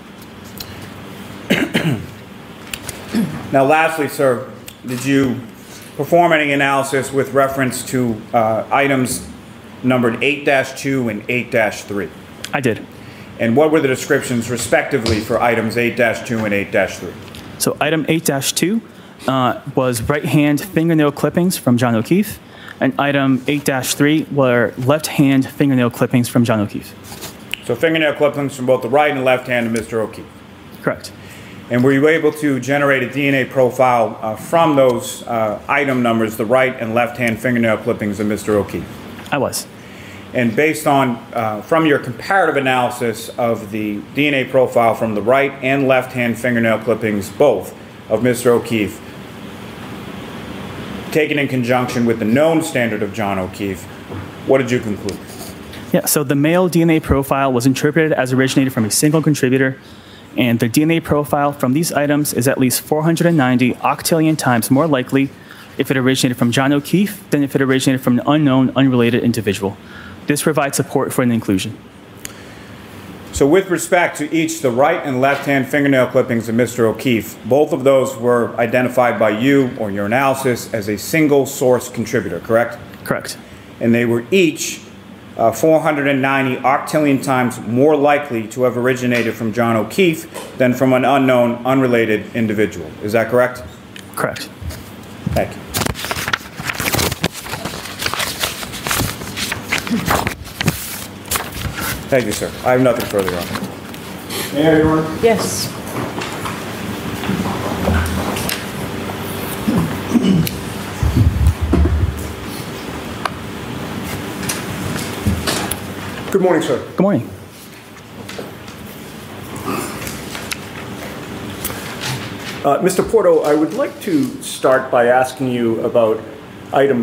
Now lastly, sir, did you perform any analysis with reference to items numbered 8-2 and 8-3? I did. And what were the descriptions respectively for items 8-2 and 8-3? So item 8-2 was right hand fingernail clippings from John O'Keefe, and item 8-3 were left hand fingernail clippings from John O'Keefe. So fingernail clippings from both the right and left hand of Mr. O'Keefe. Correct. And were you able to generate a DNA profile from those item numbers, the right and left hand fingernail clippings of Mr. O'Keefe? I was. And based on, from your comparative analysis of the DNA profile from the right and left hand fingernail clippings, both of Mr. O'Keefe, taken in conjunction with the known standard of John O'Keefe, what did you conclude? Yeah, so the male DNA profile was interpreted as originated from a single contributor, and the DNA profile from these items is at least 490 octillion times more likely if it originated from John O'Keefe than if it originated from an unknown, unrelated individual. This provides support for an inclusion. So with respect to each the right and left-hand fingernail clippings of Mr. O'Keefe, both of those were identified by you or your analysis as a single source contributor, correct? Correct. And they were each 490 octillion times more likely to have originated from John O'Keefe than from an unknown, unrelated individual. Is that correct? Correct. Thank you. Thank you, sir. I have nothing further on. May I, Your Honor? Yes. Good morning, sir. Good morning. Mr. Porto, I would like to start by asking you about item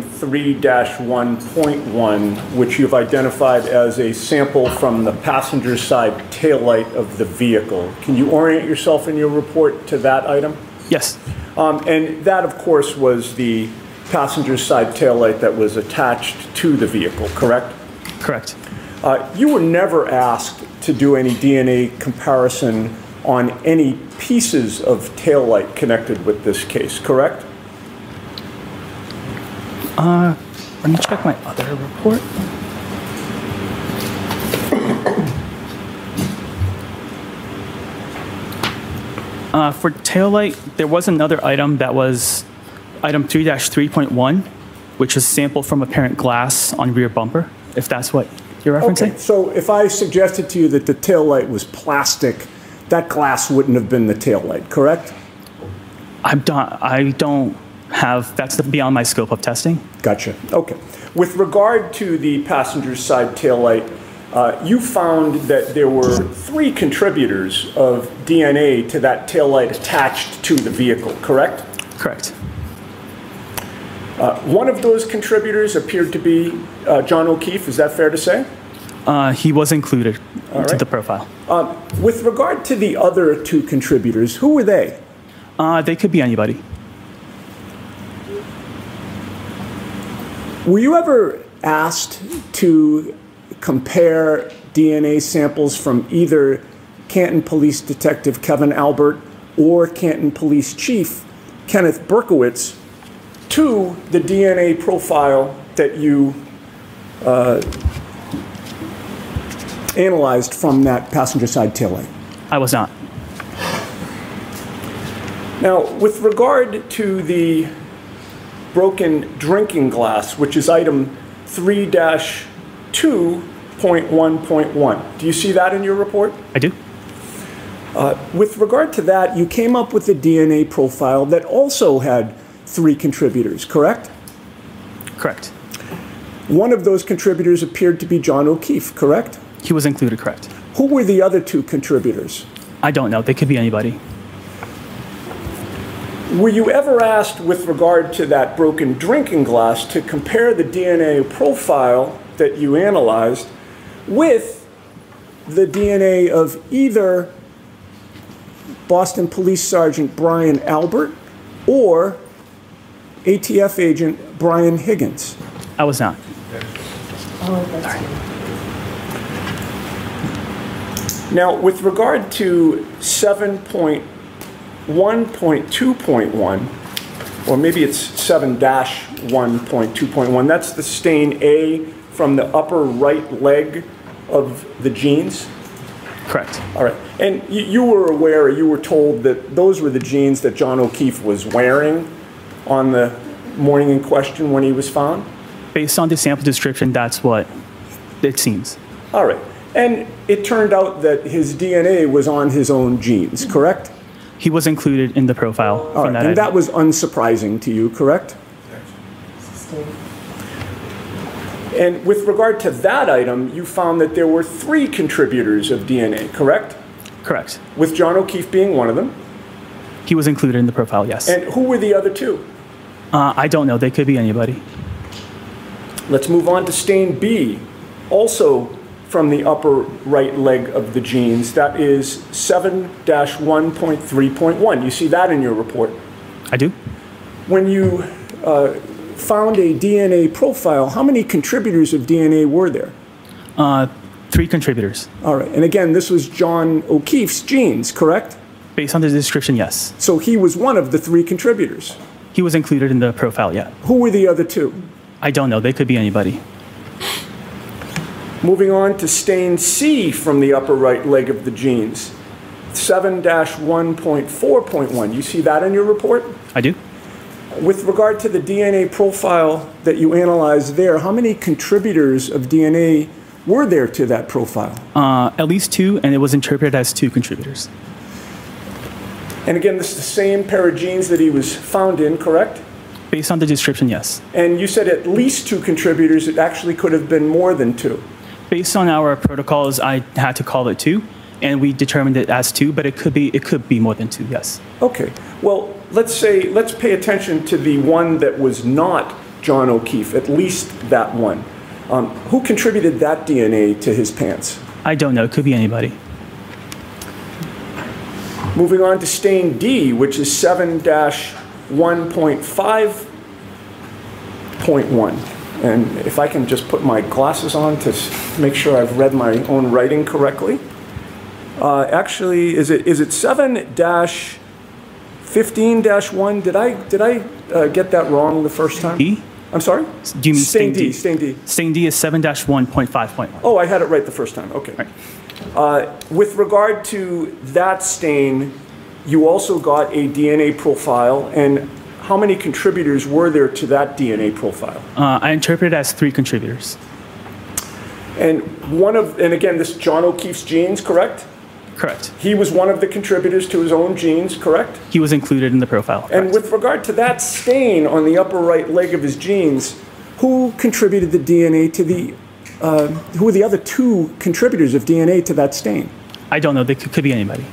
3-1.1, which you've identified as a sample from the passenger side taillight of the vehicle. Can you orient yourself in your report to that item? Yes. And that, of course, was the passenger side taillight that was attached to the vehicle, correct? Correct. You were never asked to do any DNA comparison on any pieces of taillight connected with this case, correct? Let me check my other report. For taillight, there was another item that was item 3-3.1, which is sample from apparent glass on rear bumper, if that's what you're referencing. Okay, so if I suggested to you that the taillight was plastic, that glass wouldn't have been the taillight, correct? I don't have, that's beyond my scope of testing. Gotcha. Okay. With regard to the passenger side taillight, you found that there were 3 contributors of DNA to that taillight attached to the vehicle, correct? Correct. One of those contributors appeared to be John O'Keefe. Is that fair to say? He was included into the profile. With regard to the other 2 contributors, who were they? They could be anybody. Were you ever asked to compare DNA samples from either Canton Police Detective Kevin Albert or Canton Police Chief Kenneth Berkowitz to the DNA profile that you analyzed from that passenger side taillight? I was not. Now, with regard to the broken drinking glass, which is item 3-2.1.1, do you see that in your report? I do. With regard to that, you came up with a DNA profile that also had 3 contributors, correct? Correct. One of those contributors appeared to be John O'Keefe, correct? He was included, correct. Who were the other 2 contributors? I don't know. They could be anybody. Were you ever asked with regard to that broken drinking glass to compare the DNA profile that you analyzed with the DNA of either Boston Police Sergeant Brian Albert or ATF agent Brian Higgins? I was not. Oh, that's good. Now, with regard to 7.1.2.1, or maybe it's 7-1.2.1, that's the stain A from the upper right leg of the jeans? Correct. All right. And you were aware, you were told that those were the jeans that John O'Keefe was wearing on the morning in question when he was found? Based on the sample description, that's what it seems. All right. And it turned out that his DNA was on his own jeans, correct? He was included in the profile. All right. And that was unsurprising to you, correct? And with regard to that item, you found that there were 3 contributors of DNA, correct? Correct. With John O'Keefe being one of them? He was included in the profile, yes. And who were the other 2? I don't know. They could be anybody. Let's move on to stain B, also from the upper right leg of the jeans. That is 7-1.3.1. You see that in your report? I do. When you found a DNA profile, how many contributors of DNA were there? 3 contributors. All right. And again, this was John O'Keefe's genes, correct? Based on the description, yes. So he was one of the 3 contributors? He was included in the profile, yeah. Who were the other 2? I don't know. They could be anybody. Moving on to stain C from the upper right leg of the genes. 7-1.4.1. You see that in your report? I do. With regard to the DNA profile that you analyzed there, how many contributors of DNA were there to that profile? At least 2, and it was interpreted as 2 contributors. And again, this is the same pair of genes that he was found in, correct? Based on the description, yes. And you said at least 2 contributors. It actually could have been more than 2. Based on our protocols, I had to call it 2, and we determined it as 2, but it could be more than 2, yes. Okay. Well, let's pay attention to the one that was not John O'Keefe, at least that one. Who contributed that DNA to his pants? I don't know. It could be anybody. Moving on to stain D, which is 7-1.5.1. And if I can just put my glasses on to make sure I've read my own writing correctly. Actually, is it 7-15-1? Did I get that wrong the first time? D? I'm sorry? Do you mean stain D? Stain D. Stain D is 7-1.5.1. Oh, I had it right the first time. Okay. Right. With regard to that stain, you also got a DNA profile. And how many contributors were there to that DNA profile? I interpret it as 3 contributors. And again, this is John O'Keefe's genes, correct? Correct. He was one of the contributors to his own genes, correct? He was included in the profile. Correct. And with regard to that stain on the upper right leg of his genes, who contributed the DNA to who were the other 2 contributors of DNA to that stain? I don't know. They could be anybody.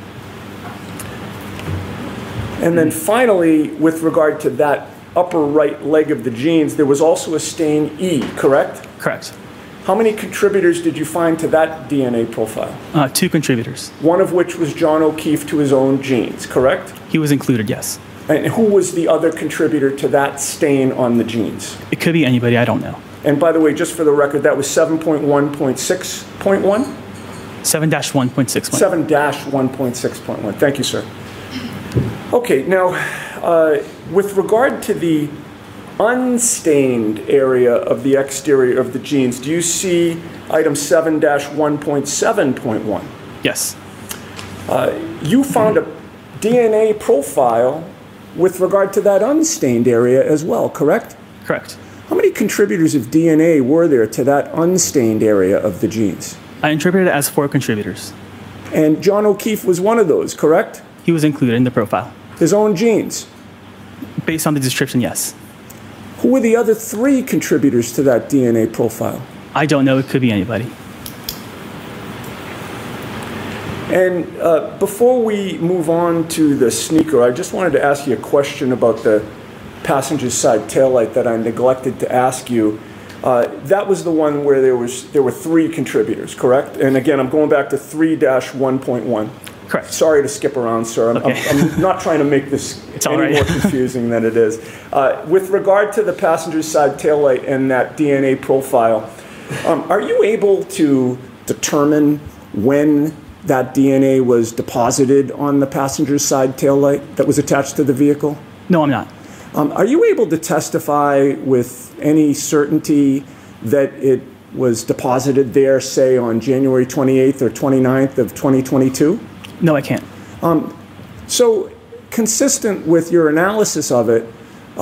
And then finally, with regard to that upper right leg of the genes, there was also a stain E, correct? Correct. How many contributors did you find to that DNA profile? 2 contributors. One of which was John O'Keefe to his own genes, correct? He was included, yes. And who was the other contributor to that stain on the genes? It could be anybody. I don't know. And by the way, just for the record, that was 7.1.6.1? 7-1.6.1. 7-1.6.1. Thank you, sir. Okay, now, with regard to the unstained area of the exterior of the genes, do you see item 7-1.7.1? Yes. You found a DNA profile with regard to that unstained area as well, correct? Correct. How many contributors of DNA were there to that unstained area of the genes? I interpreted it as 4 contributors. And John O'Keefe was one of those, correct? He was included in the profile. His own genes? Based on the description, yes. Who were the other 3 contributors to that DNA profile? I don't know. It could be anybody. And before we move on to the sneaker, I just wanted to ask you a question about the passenger side taillight that I neglected to ask you. That was the one where there were 3 contributors, correct? And again, I'm going back to 3-1.1. Correct. Sorry to skip around, sir. I'm not trying to make this any more confusing than it is. With regard to the passenger side taillight and that DNA profile, are you able to determine when that DNA was deposited on the passenger side taillight that was attached to the vehicle? No, I'm not. Are you able to testify with any certainty that it was deposited there, say, on January 28th or 29th of 2022? No, I can't. So, consistent with your analysis of it,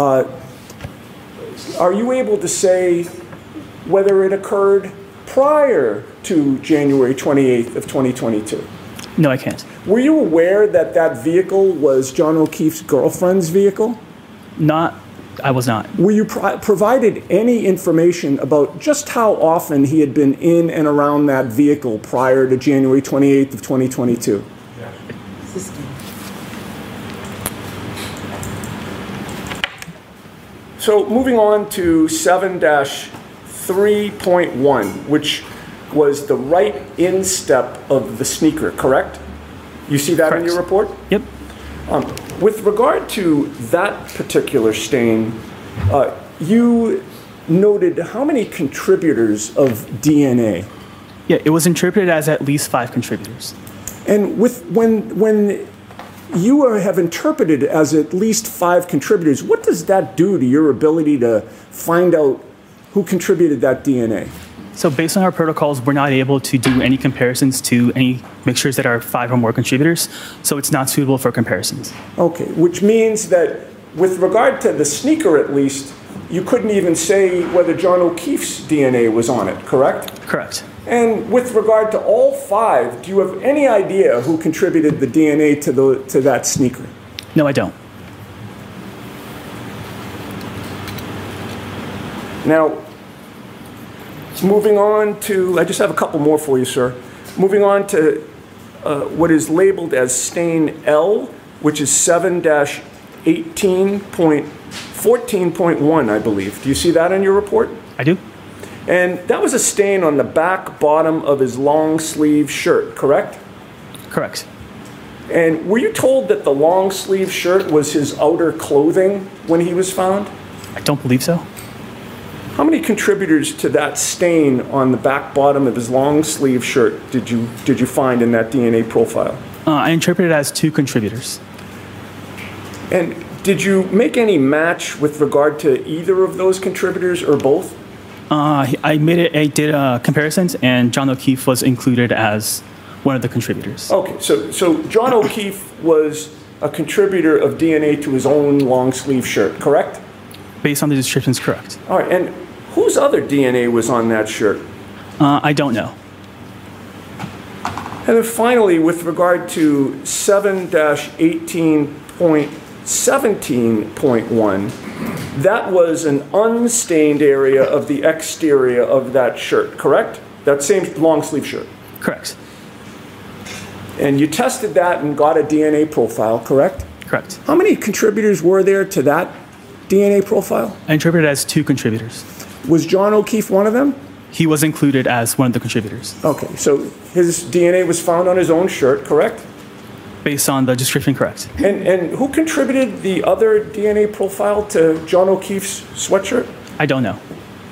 are you able to say whether it occurred prior to January 28th of 2022? No, I can't. Were you aware that that vehicle was John O'Keefe's girlfriend's vehicle? I was not. Were you provided any information about just how often he had been in and around that vehicle prior to January 28th of 2022? So moving on to 7-3.1, which was the right instep of the sneaker, correct? You see that in your report? Yep. With regard to that particular stain, you noted how many contributors of DNA Yeah, it was interpreted as at least 5 contributors. And when you have interpreted as at least 5 contributors, what does that do to your ability to find out who contributed that DNA? So based on our protocols, we're not able to do any comparisons to any mixtures that are 5 or more contributors, so it's not suitable for comparisons. Okay, which means that with regard to the sneaker at least, you couldn't even say whether John O'Keefe's DNA was on it, correct? Correct. And with regard to all 5, do you have any idea who contributed the DNA to that sneaker? No, I don't. Now, moving on to, I just have a couple more for you, sir. Moving on to what is labeled as stain L, which is 7-18.14.1, I believe. Do you see that in your report? I do. And that was a stain on the back bottom of his long sleeve shirt, correct? Correct. And were you told that the long sleeve shirt was his outer clothing when he was found? I don't believe so. How many contributors to that stain on the back bottom of his long sleeve shirt did you find in that DNA profile? I interpreted it as 2 contributors. And did you make any match with regard to either of those contributors or both? I did comparisons, and John O'Keefe was included as one of the contributors. Okay, so John O'Keefe was a contributor of DNA to his own long sleeve shirt, correct? Based on the descriptions, correct. All right, and whose other DNA was on that shirt? I don't know. And then finally, with regard to 7-18.17.1, that was an unstained area of the exterior of that shirt, correct? That same long sleeve shirt. Correct. And you tested that and got a DNA profile, correct? Correct. How many contributors were there to that DNA profile? I interpreted it as 2 contributors. Was John O'Keefe one of them? He was included as one of the contributors. Okay, so his DNA was found on his own shirt, correct? Based on the description, correct. And who contributed the other DNA profile to John O'Keefe's sweatshirt? I don't know.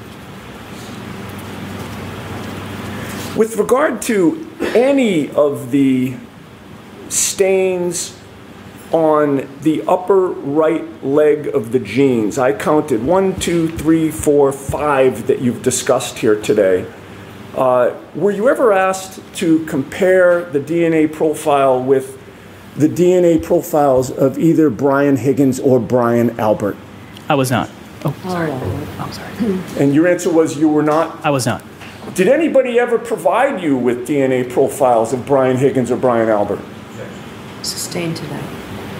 With regard to any of the stains on the upper right leg of the jeans, I counted 1, 2, 3, 4, 5 that you've discussed here today. Were you ever asked to compare the DNA profile with the DNA profiles of either Brian Higgins or Brian Albert? I was not. Oh, sorry. I'm sorry. And your answer was you were not? I was not. Did anybody ever provide you with DNA profiles of Brian Higgins or Brian Albert? Sustained to that.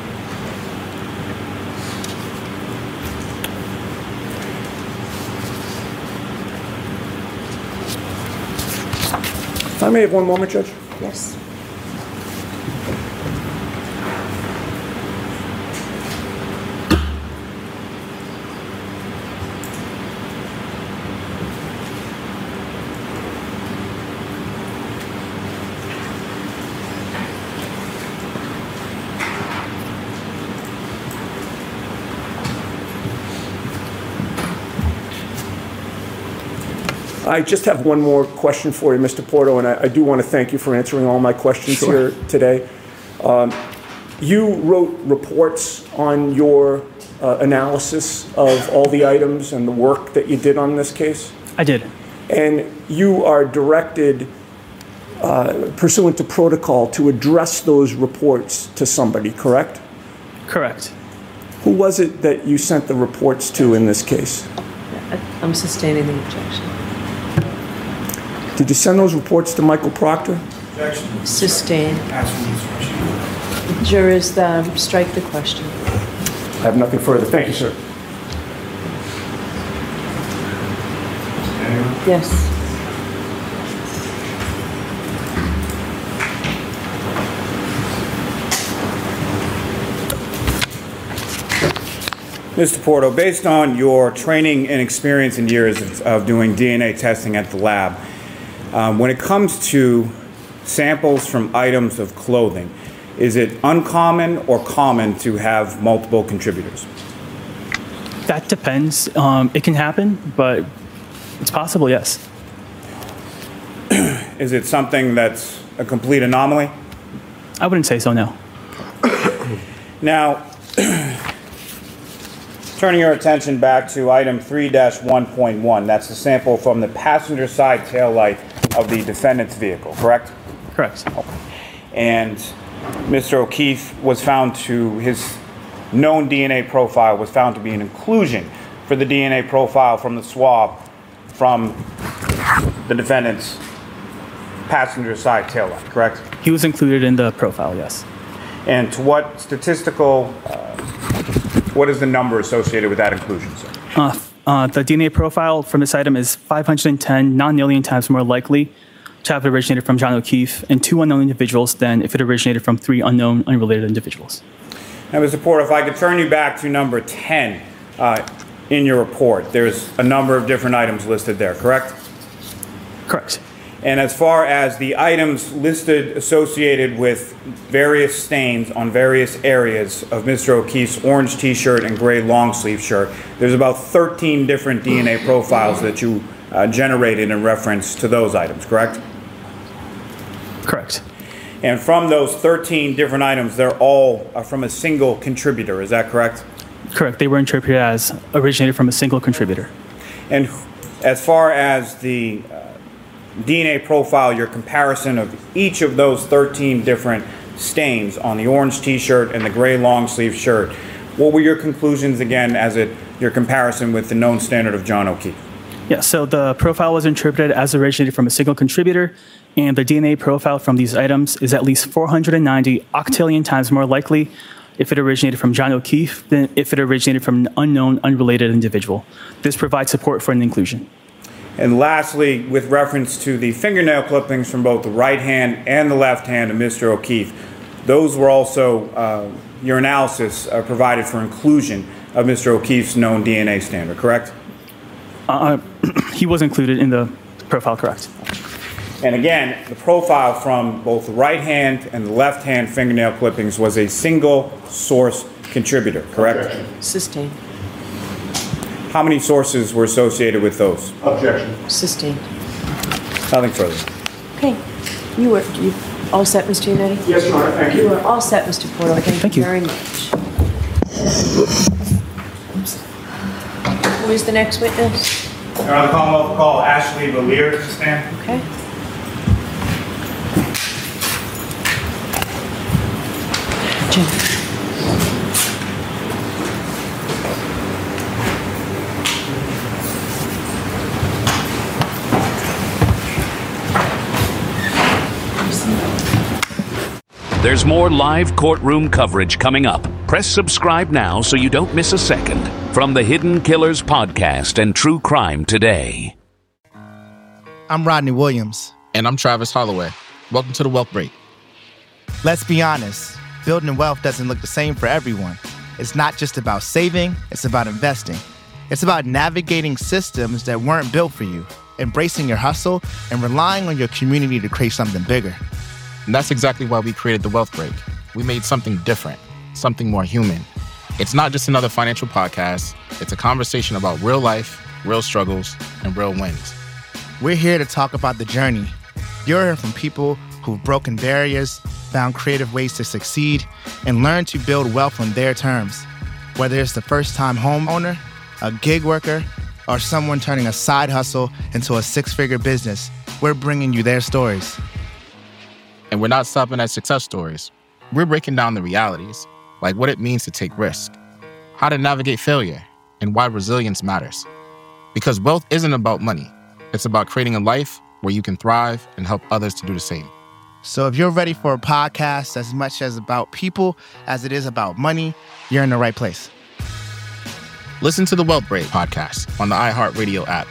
If I may have one moment, Judge? Yes. I just have one more question for you, Mr. Porto, and I do want to thank you for answering all my questions here today. You wrote reports on your analysis of all the items and the work that you did on this case? I did. And you are directed, pursuant to protocol, to address those reports to somebody, correct? Correct. Who was it that you sent the reports to in this case? I'm sustaining the objection. Did you send those reports to Michael Proctor? Objection. Sustain. Jurors, strike the question. I have nothing further. Thank you, sir. Yes. Mr. Porto, based on your training and experience and years of doing DNA testing at the lab, when it comes to samples from items of clothing, is it uncommon or common to have multiple contributors? That depends. It can happen, but it's possible, yes. Is it something that's a complete anomaly? I wouldn't say so, no. Now, turning your attention back to item 3-1.1, that's the sample from the passenger side taillight of the defendant's vehicle, correct? Correct. Okay. And Mr. O'Keefe was found to, his known DNA profile was found to be an inclusion for the DNA profile from the swab from the defendant's passenger side taillight, correct? He was included in the profile, yes. And to what statistical, what is the number associated with that inclusion, sir? The DNA profile from this item is 510 non-alien times more likely to have it originated from John O'Keefe and 2 unknown individuals than if it originated from 3 unknown, unrelated individuals. Now, Mr. Porter, if I could turn you back to number 10 in your report. There's a number of different items listed there, correct? Correct. And as far as the items listed associated with various stains on various areas of Mr. O'Keefe's orange t-shirt and gray long sleeve shirt, there's about 13 different DNA profiles that you generated in reference to those items, correct? Correct. And from those 13 different items, they're all from a single contributor, is that correct? Correct. They were interpreted as originated from a single contributor. And as far as the DNA profile, your comparison of each of those 13 different stains on the orange t-shirt and the gray long sleeve shirt, what were your conclusions again your comparison with the known standard of John O'Keefe? Yeah, so the profile was interpreted as originated from a single contributor, and the DNA profile from these items is at least 490 octillion times more likely if it originated from John O'Keefe than if it originated from an unknown, unrelated individual. This provides support for an inclusion. And lastly, with reference to the fingernail clippings from both the right hand and the left hand of Mr. O'Keefe, those were also, your analysis provided for inclusion of Mr. O'Keefe's known DNA standard, correct? He was included in the profile, correct. And again, the profile from both the right hand and the left hand fingernail clippings was a single source contributor, correct? Sustained. How many sources were associated with those? Objection. Sustained. Nothing further. Okay. You all set, Mr. Yannetti? Yes, Your Honor. Thank you. You are all set, Mr. Porto. Thank you very much. Who is the next witness? Your Honor, the Commonwealth will call Ashley Valier to stand. Okay. Jim. There's more live courtroom coverage coming up. Press subscribe now so you don't miss a second. From the Hidden Killers podcast and True Crime Today. I'm Rodney Williams. And I'm Travis Holloway. Welcome to the Wealth Break. Let's be honest, building wealth doesn't look the same for everyone. It's not just about saving, it's about investing. It's about navigating systems that weren't built for you, embracing your hustle, and relying on your community to create something bigger. And that's exactly why we created the Wealth Break. We made something different, something more human. It's not just another financial podcast. It's a conversation about real life, real struggles, and real wins. We're here to talk about the journey. You'll hear from people who've broken barriers, found creative ways to succeed, and learned to build wealth on their terms. Whether it's the first-time homeowner, a gig worker, or someone turning a side hustle into a six-figure business, we're bringing you their stories. And we're not stopping at success stories. We're breaking down the realities, like what it means to take risk, how to navigate failure, and why resilience matters. Because wealth isn't about money. It's about creating a life where you can thrive and help others to do the same. So if you're ready for a podcast as much as about people as it is about money, you're in the right place. Listen to the Wealth Break podcast on the iHeartRadio app.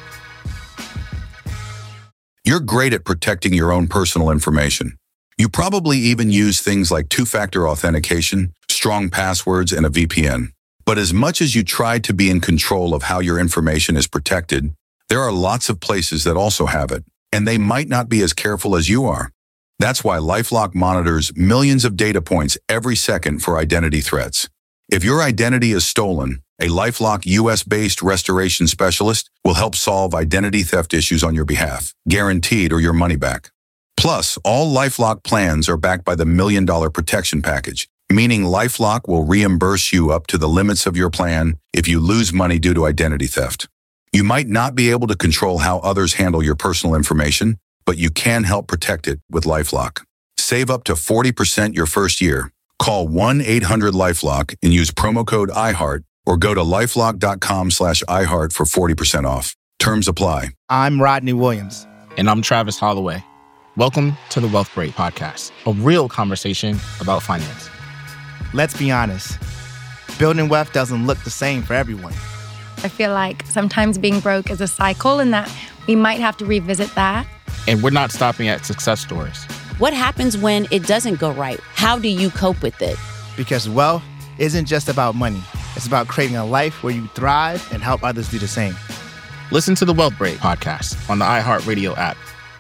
You're great at protecting your own personal information. You probably even use things like two-factor authentication, strong passwords, and a VPN. But as much as you try to be in control of how your information is protected, there are lots of places that also have it, and they might not be as careful as you are. That's why LifeLock monitors millions of data points every second for identity threats. If your identity is stolen, a LifeLock US-based restoration specialist will help solve identity theft issues on your behalf, guaranteed or your money back. Plus, all LifeLock plans are backed by the $1 Million Protection Package, meaning LifeLock will reimburse you up to the limits of your plan if you lose money due to identity theft. You might not be able to control how others handle your personal information, but you can help protect it with LifeLock. Save up to 40% your first year. Call 1-800-LifeLock and use promo code iHeart or go to lifelock.com/iHeart for 40% off. Terms apply. I'm Rodney Williams. And I'm Travis Holloway. Welcome to the Wealth Break Podcast, a real conversation about finance. Let's be honest. Building wealth doesn't look the same for everyone. I feel like sometimes being broke is a cycle and that we might have to revisit that. And we're not stopping at success stories. What happens when it doesn't go right? How do you cope with it? Because wealth isn't just about money. It's about creating a life where you thrive and help others do the same. Listen to the Wealth Break Podcast on the iHeartRadio app.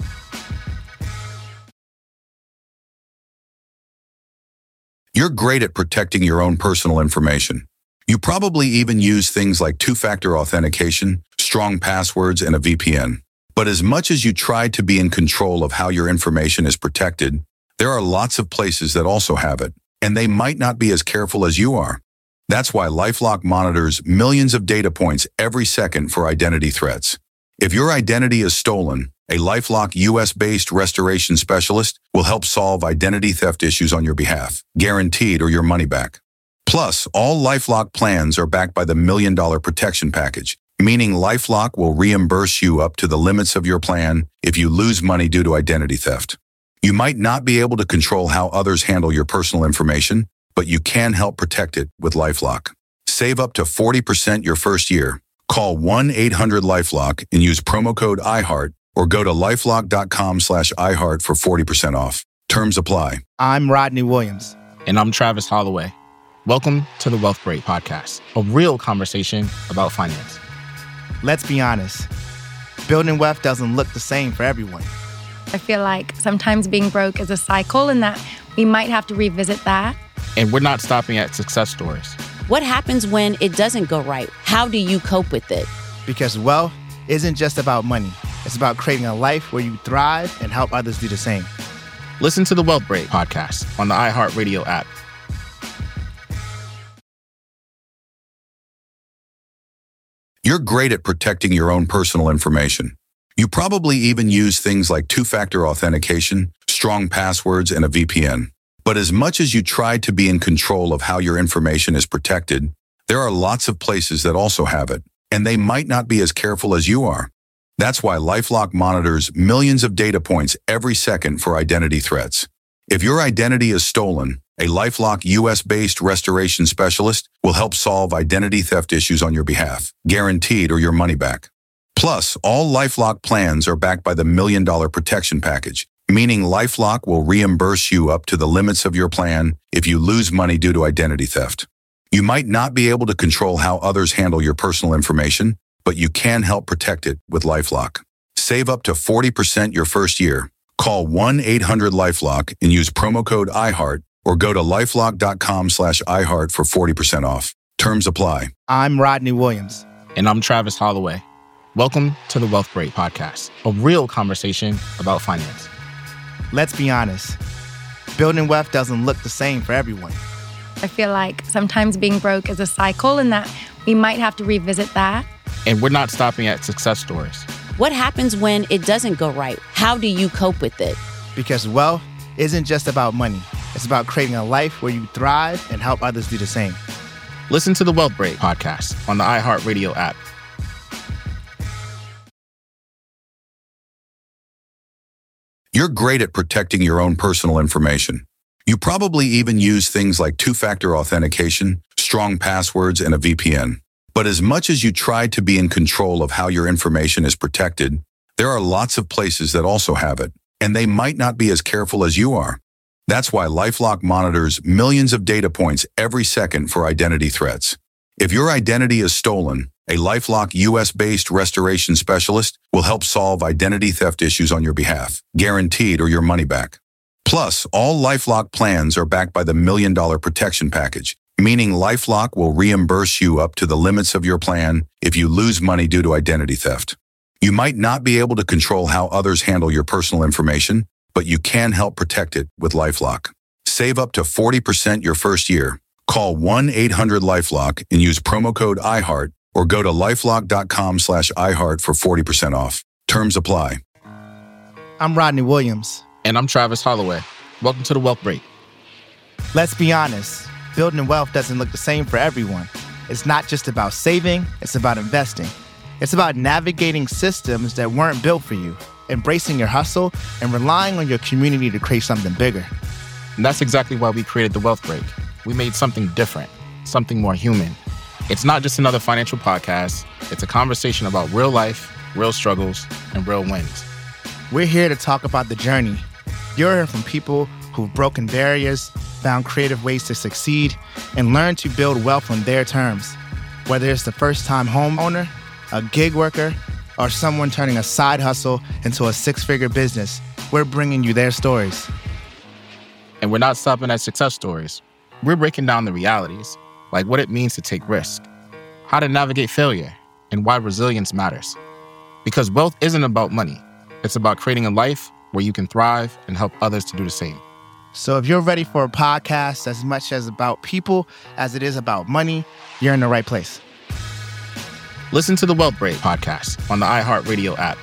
You're great at protecting your own personal information. You probably even use things like two-factor authentication, strong passwords, and a VPN. But as much as you try to be in control of how your information is protected, there are lots of places that also have it, and they might not be as careful as you are. That's why LifeLock monitors millions of data points every second for identity threats. If your identity is stolen, a LifeLock US-based restoration specialist will help solve identity theft issues on your behalf, guaranteed or your money back. Plus, all LifeLock plans are backed by the $1 Million Protection Package, meaning LifeLock will reimburse you up to the limits of your plan if you lose money due to identity theft. You might not be able to control how others handle your personal information, but you can help protect it with LifeLock. Save up to 40% your first year. Call 1-800-LifeLock and use promo code iHeart or go to lifelock.com/iHeart for 40% off. Terms apply. I'm Rodney Williams. And I'm Travis Holloway. Welcome to the Wealth Break Podcast, a real conversation about finance. Let's be honest. Building wealth doesn't look the same for everyone. I feel like sometimes being broke is a cycle and that we might have to revisit that. And we're not stopping at success stories. What happens when it doesn't go right? How do you cope with it? Because wealth isn't just about money. It's about creating a life where you thrive and help others do the same. Listen to the Wealth Break Podcast on the iHeartRadio app. You're great at protecting your own personal information. You probably even use things like two-factor authentication, strong passwords, and a VPN. But as much as you try to be in control of how your information is protected, there are lots of places that also have it, and they might not be as careful as you are. That's why LifeLock monitors millions of data points every second for identity threats. If your identity is stolen, a LifeLock US-based restoration specialist will help solve identity theft issues on your behalf, guaranteed or your money back. Plus, all LifeLock plans are backed by the $1 Million Protection Package, meaning LifeLock will reimburse you up to the limits of your plan if you lose money due to identity theft. You might not be able to control how others handle your personal information, but you can help protect it with LifeLock. Save up to 40% your first year. Call 1-800-LifeLock and use promo code iHeart or go to lifelock.com/iHeart for 40% off. Terms apply. I'm Rodney Williams. And I'm Travis Holloway. Welcome to the Wealth Break Podcast, a real conversation about finance. Let's be honest. Building wealth doesn't look the same for everyone. I feel like sometimes being broke is a cycle and that we might have to revisit that. And we're not stopping at success stories. What happens when it doesn't go right? How do you cope with it? Because wealth isn't just about money. It's about creating a life where you thrive and help others do the same. Listen to the Wealth Break Podcast on the iHeartRadio app. You're great at protecting your own personal information. You probably even use things like two-factor authentication, strong passwords, and a VPN. But as much as you try to be in control of how your information is protected, there are lots of places that also have it, and they might not be as careful as you are. That's why LifeLock monitors millions of data points every second for identity threats. If your identity is stolen, a LifeLock US-based restoration specialist will help solve identity theft issues on your behalf, guaranteed or your money back. Plus, all LifeLock plans are backed by the $1 Million Protection Package, meaning LifeLock will reimburse you up to the limits of your plan if you lose money due to identity theft. You might not be able to control how others handle your personal information, but you can help protect it with LifeLock. Save up to 40% your first year. Call 1-800-LifeLock and use promo code IHEART or go to lifelock.com/iHeart for 40% off. Terms apply. I'm Rodney Williams. And I'm Travis Holloway. Welcome to The Wealth Break. Let's be honest, building wealth doesn't look the same for everyone. It's not just about saving, it's about investing. It's about navigating systems that weren't built for you, embracing your hustle, and relying on your community to create something bigger. And that's exactly why we created The Wealth Break. We made something different, something more human. It's not just another financial podcast. It's a conversation about real life, real struggles, and real wins. We're here to talk about the journey. You're hearing from people who've broken barriers, found creative ways to succeed, and learned to build wealth on their terms. Whether it's the first-time homeowner, a gig worker, or someone turning a side hustle into a six-figure business, we're bringing you their stories. And we're not stopping at success stories. We're breaking down the realities, like what it means to take risk, how to navigate failure, and why resilience matters. Because wealth isn't about money. It's about creating a life where you can thrive and help others to do the same. So if you're ready for a podcast as much as about people as it is about money, you're in the right place. Listen to the Wealth Break podcast on the iHeartRadio app.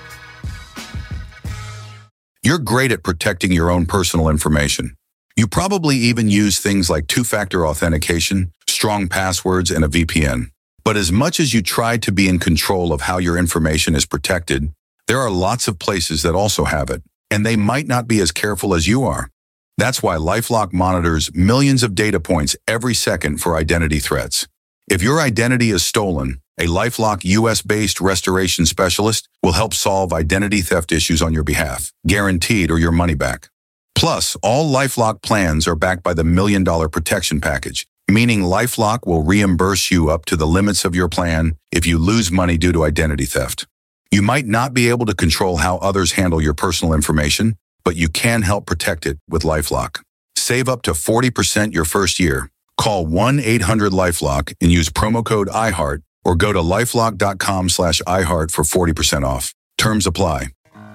You're great at protecting your own personal information. You probably even use things like two-factor authentication, strong passwords, and a VPN. But as much as you try to be in control of how your information is protected, there are lots of places that also have it, and they might not be as careful as you are. That's why LifeLock monitors millions of data points every second for identity threats. If your identity is stolen, a LifeLock US-based restoration specialist will help solve identity theft issues on your behalf, guaranteed or your money back. Plus, all LifeLock plans are backed by the $1 Million Protection Package, meaning LifeLock will reimburse you up to the limits of your plan if you lose money due to identity theft. You might not be able to control how others handle your personal information, but you can help protect it with LifeLock. Save up to 40% your first year. Call 1-800-LifeLock and use promo code IHEART or go to lifelock.com/iHeart for 40% off. Terms apply.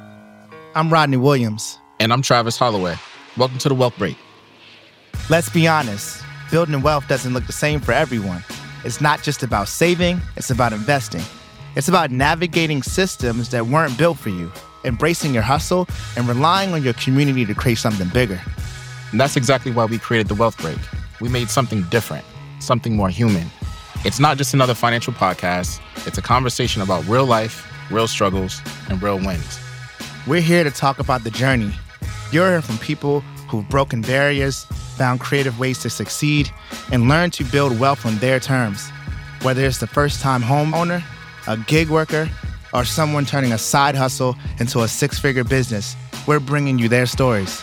I'm Rodney Williams. And I'm Travis Holloway. Welcome to The Wealth Break. Let's be honest, building wealth doesn't look the same for everyone. It's not just about saving, it's about investing. It's about navigating systems that weren't built for you, embracing your hustle, and relying on your community to create something bigger. And that's exactly why we created The Wealth Break. We made something different, something more human. It's not just another financial podcast. It's a conversation about real life, real struggles, and real wins. We're here to talk about the journey. You're hearing from people who've broken barriers, found creative ways to succeed, and learned to build wealth on their terms. Whether it's the first-time homeowner, a gig worker, or someone turning a side hustle into a six-figure business, we're bringing you their stories.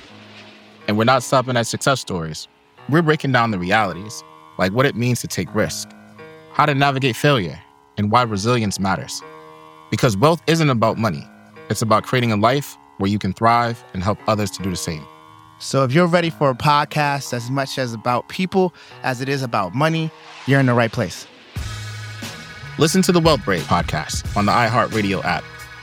And we're not stopping at success stories. We're breaking down the realities, like what it means to take risk, how to navigate failure, and why resilience matters. Because wealth isn't about money. It's about creating a life where you can thrive and help others to do the same. So if you're ready for a podcast as much as about people as it is about money, you're in the right place. Listen to the Wealth Break podcast on the iHeartRadio app.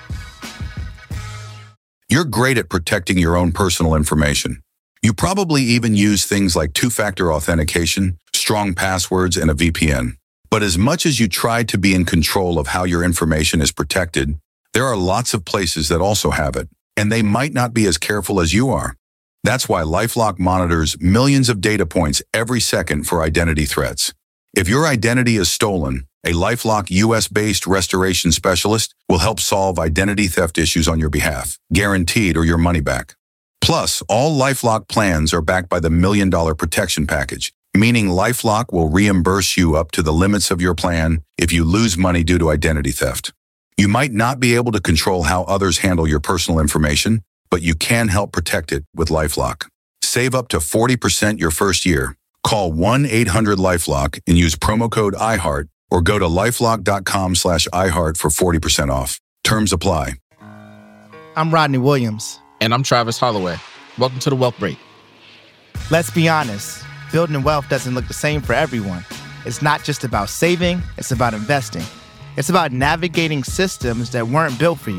You're great at protecting your own personal information. You probably even use things like two-factor authentication, strong passwords, and a VPN. But as much as you try to be in control of how your information is protected, there are lots of places that also have it, and they might not be as careful as you are. That's why LifeLock monitors millions of data points every second for identity threats. If your identity is stolen, a LifeLock US-based restoration specialist will help solve identity theft issues on your behalf, guaranteed or your money back. Plus, all LifeLock plans are backed by the $1 Million Protection Package, meaning LifeLock will reimburse you up to the limits of your plan if you lose money due to identity theft. You might not be able to control how others handle your personal information, but you can help protect it with LifeLock. Save up to 40% your first year. Call 1-800-LifeLock and use promo code IHEART or go to lifelock.com/iHeart for 40% off. Terms apply. I'm Rodney Williams. And I'm Travis Holloway. Welcome to The Wealth Break. Let's be honest, building wealth doesn't look the same for everyone. It's not just about saving, it's about investing. It's about navigating systems that weren't built for you,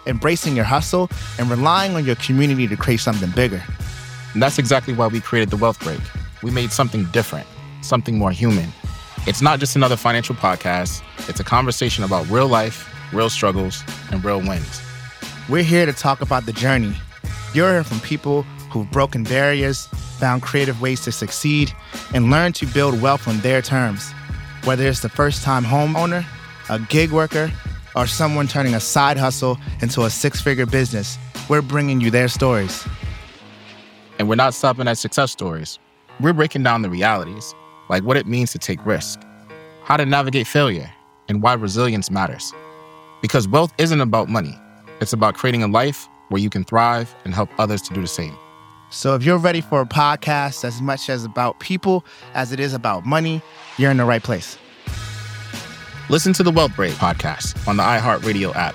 embracing your hustle, and relying on your community to create something bigger. And that's exactly why we created The Wealth Break. We made something different, something more human. It's not just another financial podcast. It's a conversation about real life, real struggles, and real wins. We're here to talk about the journey. You're hearing from people who've broken barriers, found creative ways to succeed, and learned to build wealth on their terms. Whether it's the first-time homeowner, a gig worker, or someone turning a side hustle into a six-figure business, we're bringing you their stories. And we're not stopping at success stories. We're breaking down the realities, like what it means to take risk, how to navigate failure, and why resilience matters. Because wealth isn't about money. It's about creating a life where you can thrive and help others to do the same. So if you're ready for a podcast as much as about people as it is about money, you're in the right place. Listen to the Wealth Break podcast on the iHeartRadio app.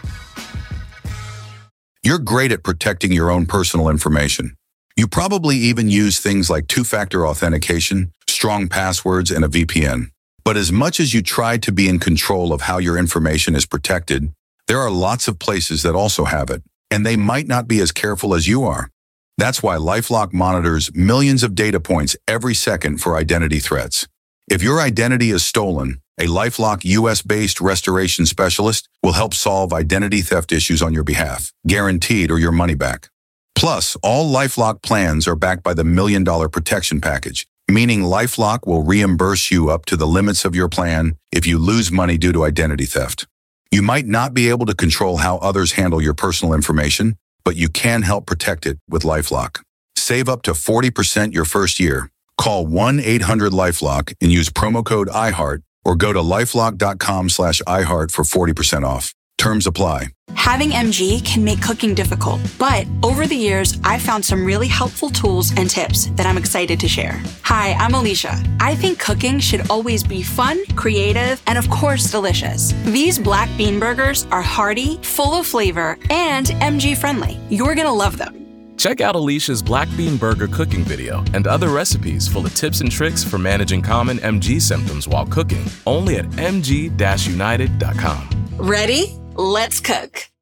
You're great at protecting your own personal information. You probably even use things like two-factor authentication, strong passwords, and a VPN. But as much as you try to be in control of how your information is protected, there are lots of places that also have it, and they might not be as careful as you are. That's why LifeLock monitors millions of data points every second for identity threats. If your identity is stolen, a LifeLock US-based restoration specialist will help solve identity theft issues on your behalf, guaranteed or your money back. Plus, all LifeLock plans are backed by the $1 Million Protection Package, meaning LifeLock will reimburse you up to the limits of your plan if you lose money due to identity theft. You might not be able to control how others handle your personal information, but you can help protect it with LifeLock. Save up to 40% your first year. Call 1-800-LifeLock and use promo code iHeart or go to lifelock.com/iHeart for 40% off. Terms apply. Having MG can make cooking difficult, but over the years, I've found some really helpful tools and tips that I'm excited to share. Hi, I'm Alicia. I think cooking should always be fun, creative, and of course, delicious. These black bean burgers are hearty, full of flavor, and MG friendly. You're gonna love them. Check out Alicia's Black Bean Burger cooking video and other recipes full of tips and tricks for managing common MG symptoms while cooking, only at mg-united.com. Ready? Let's cook.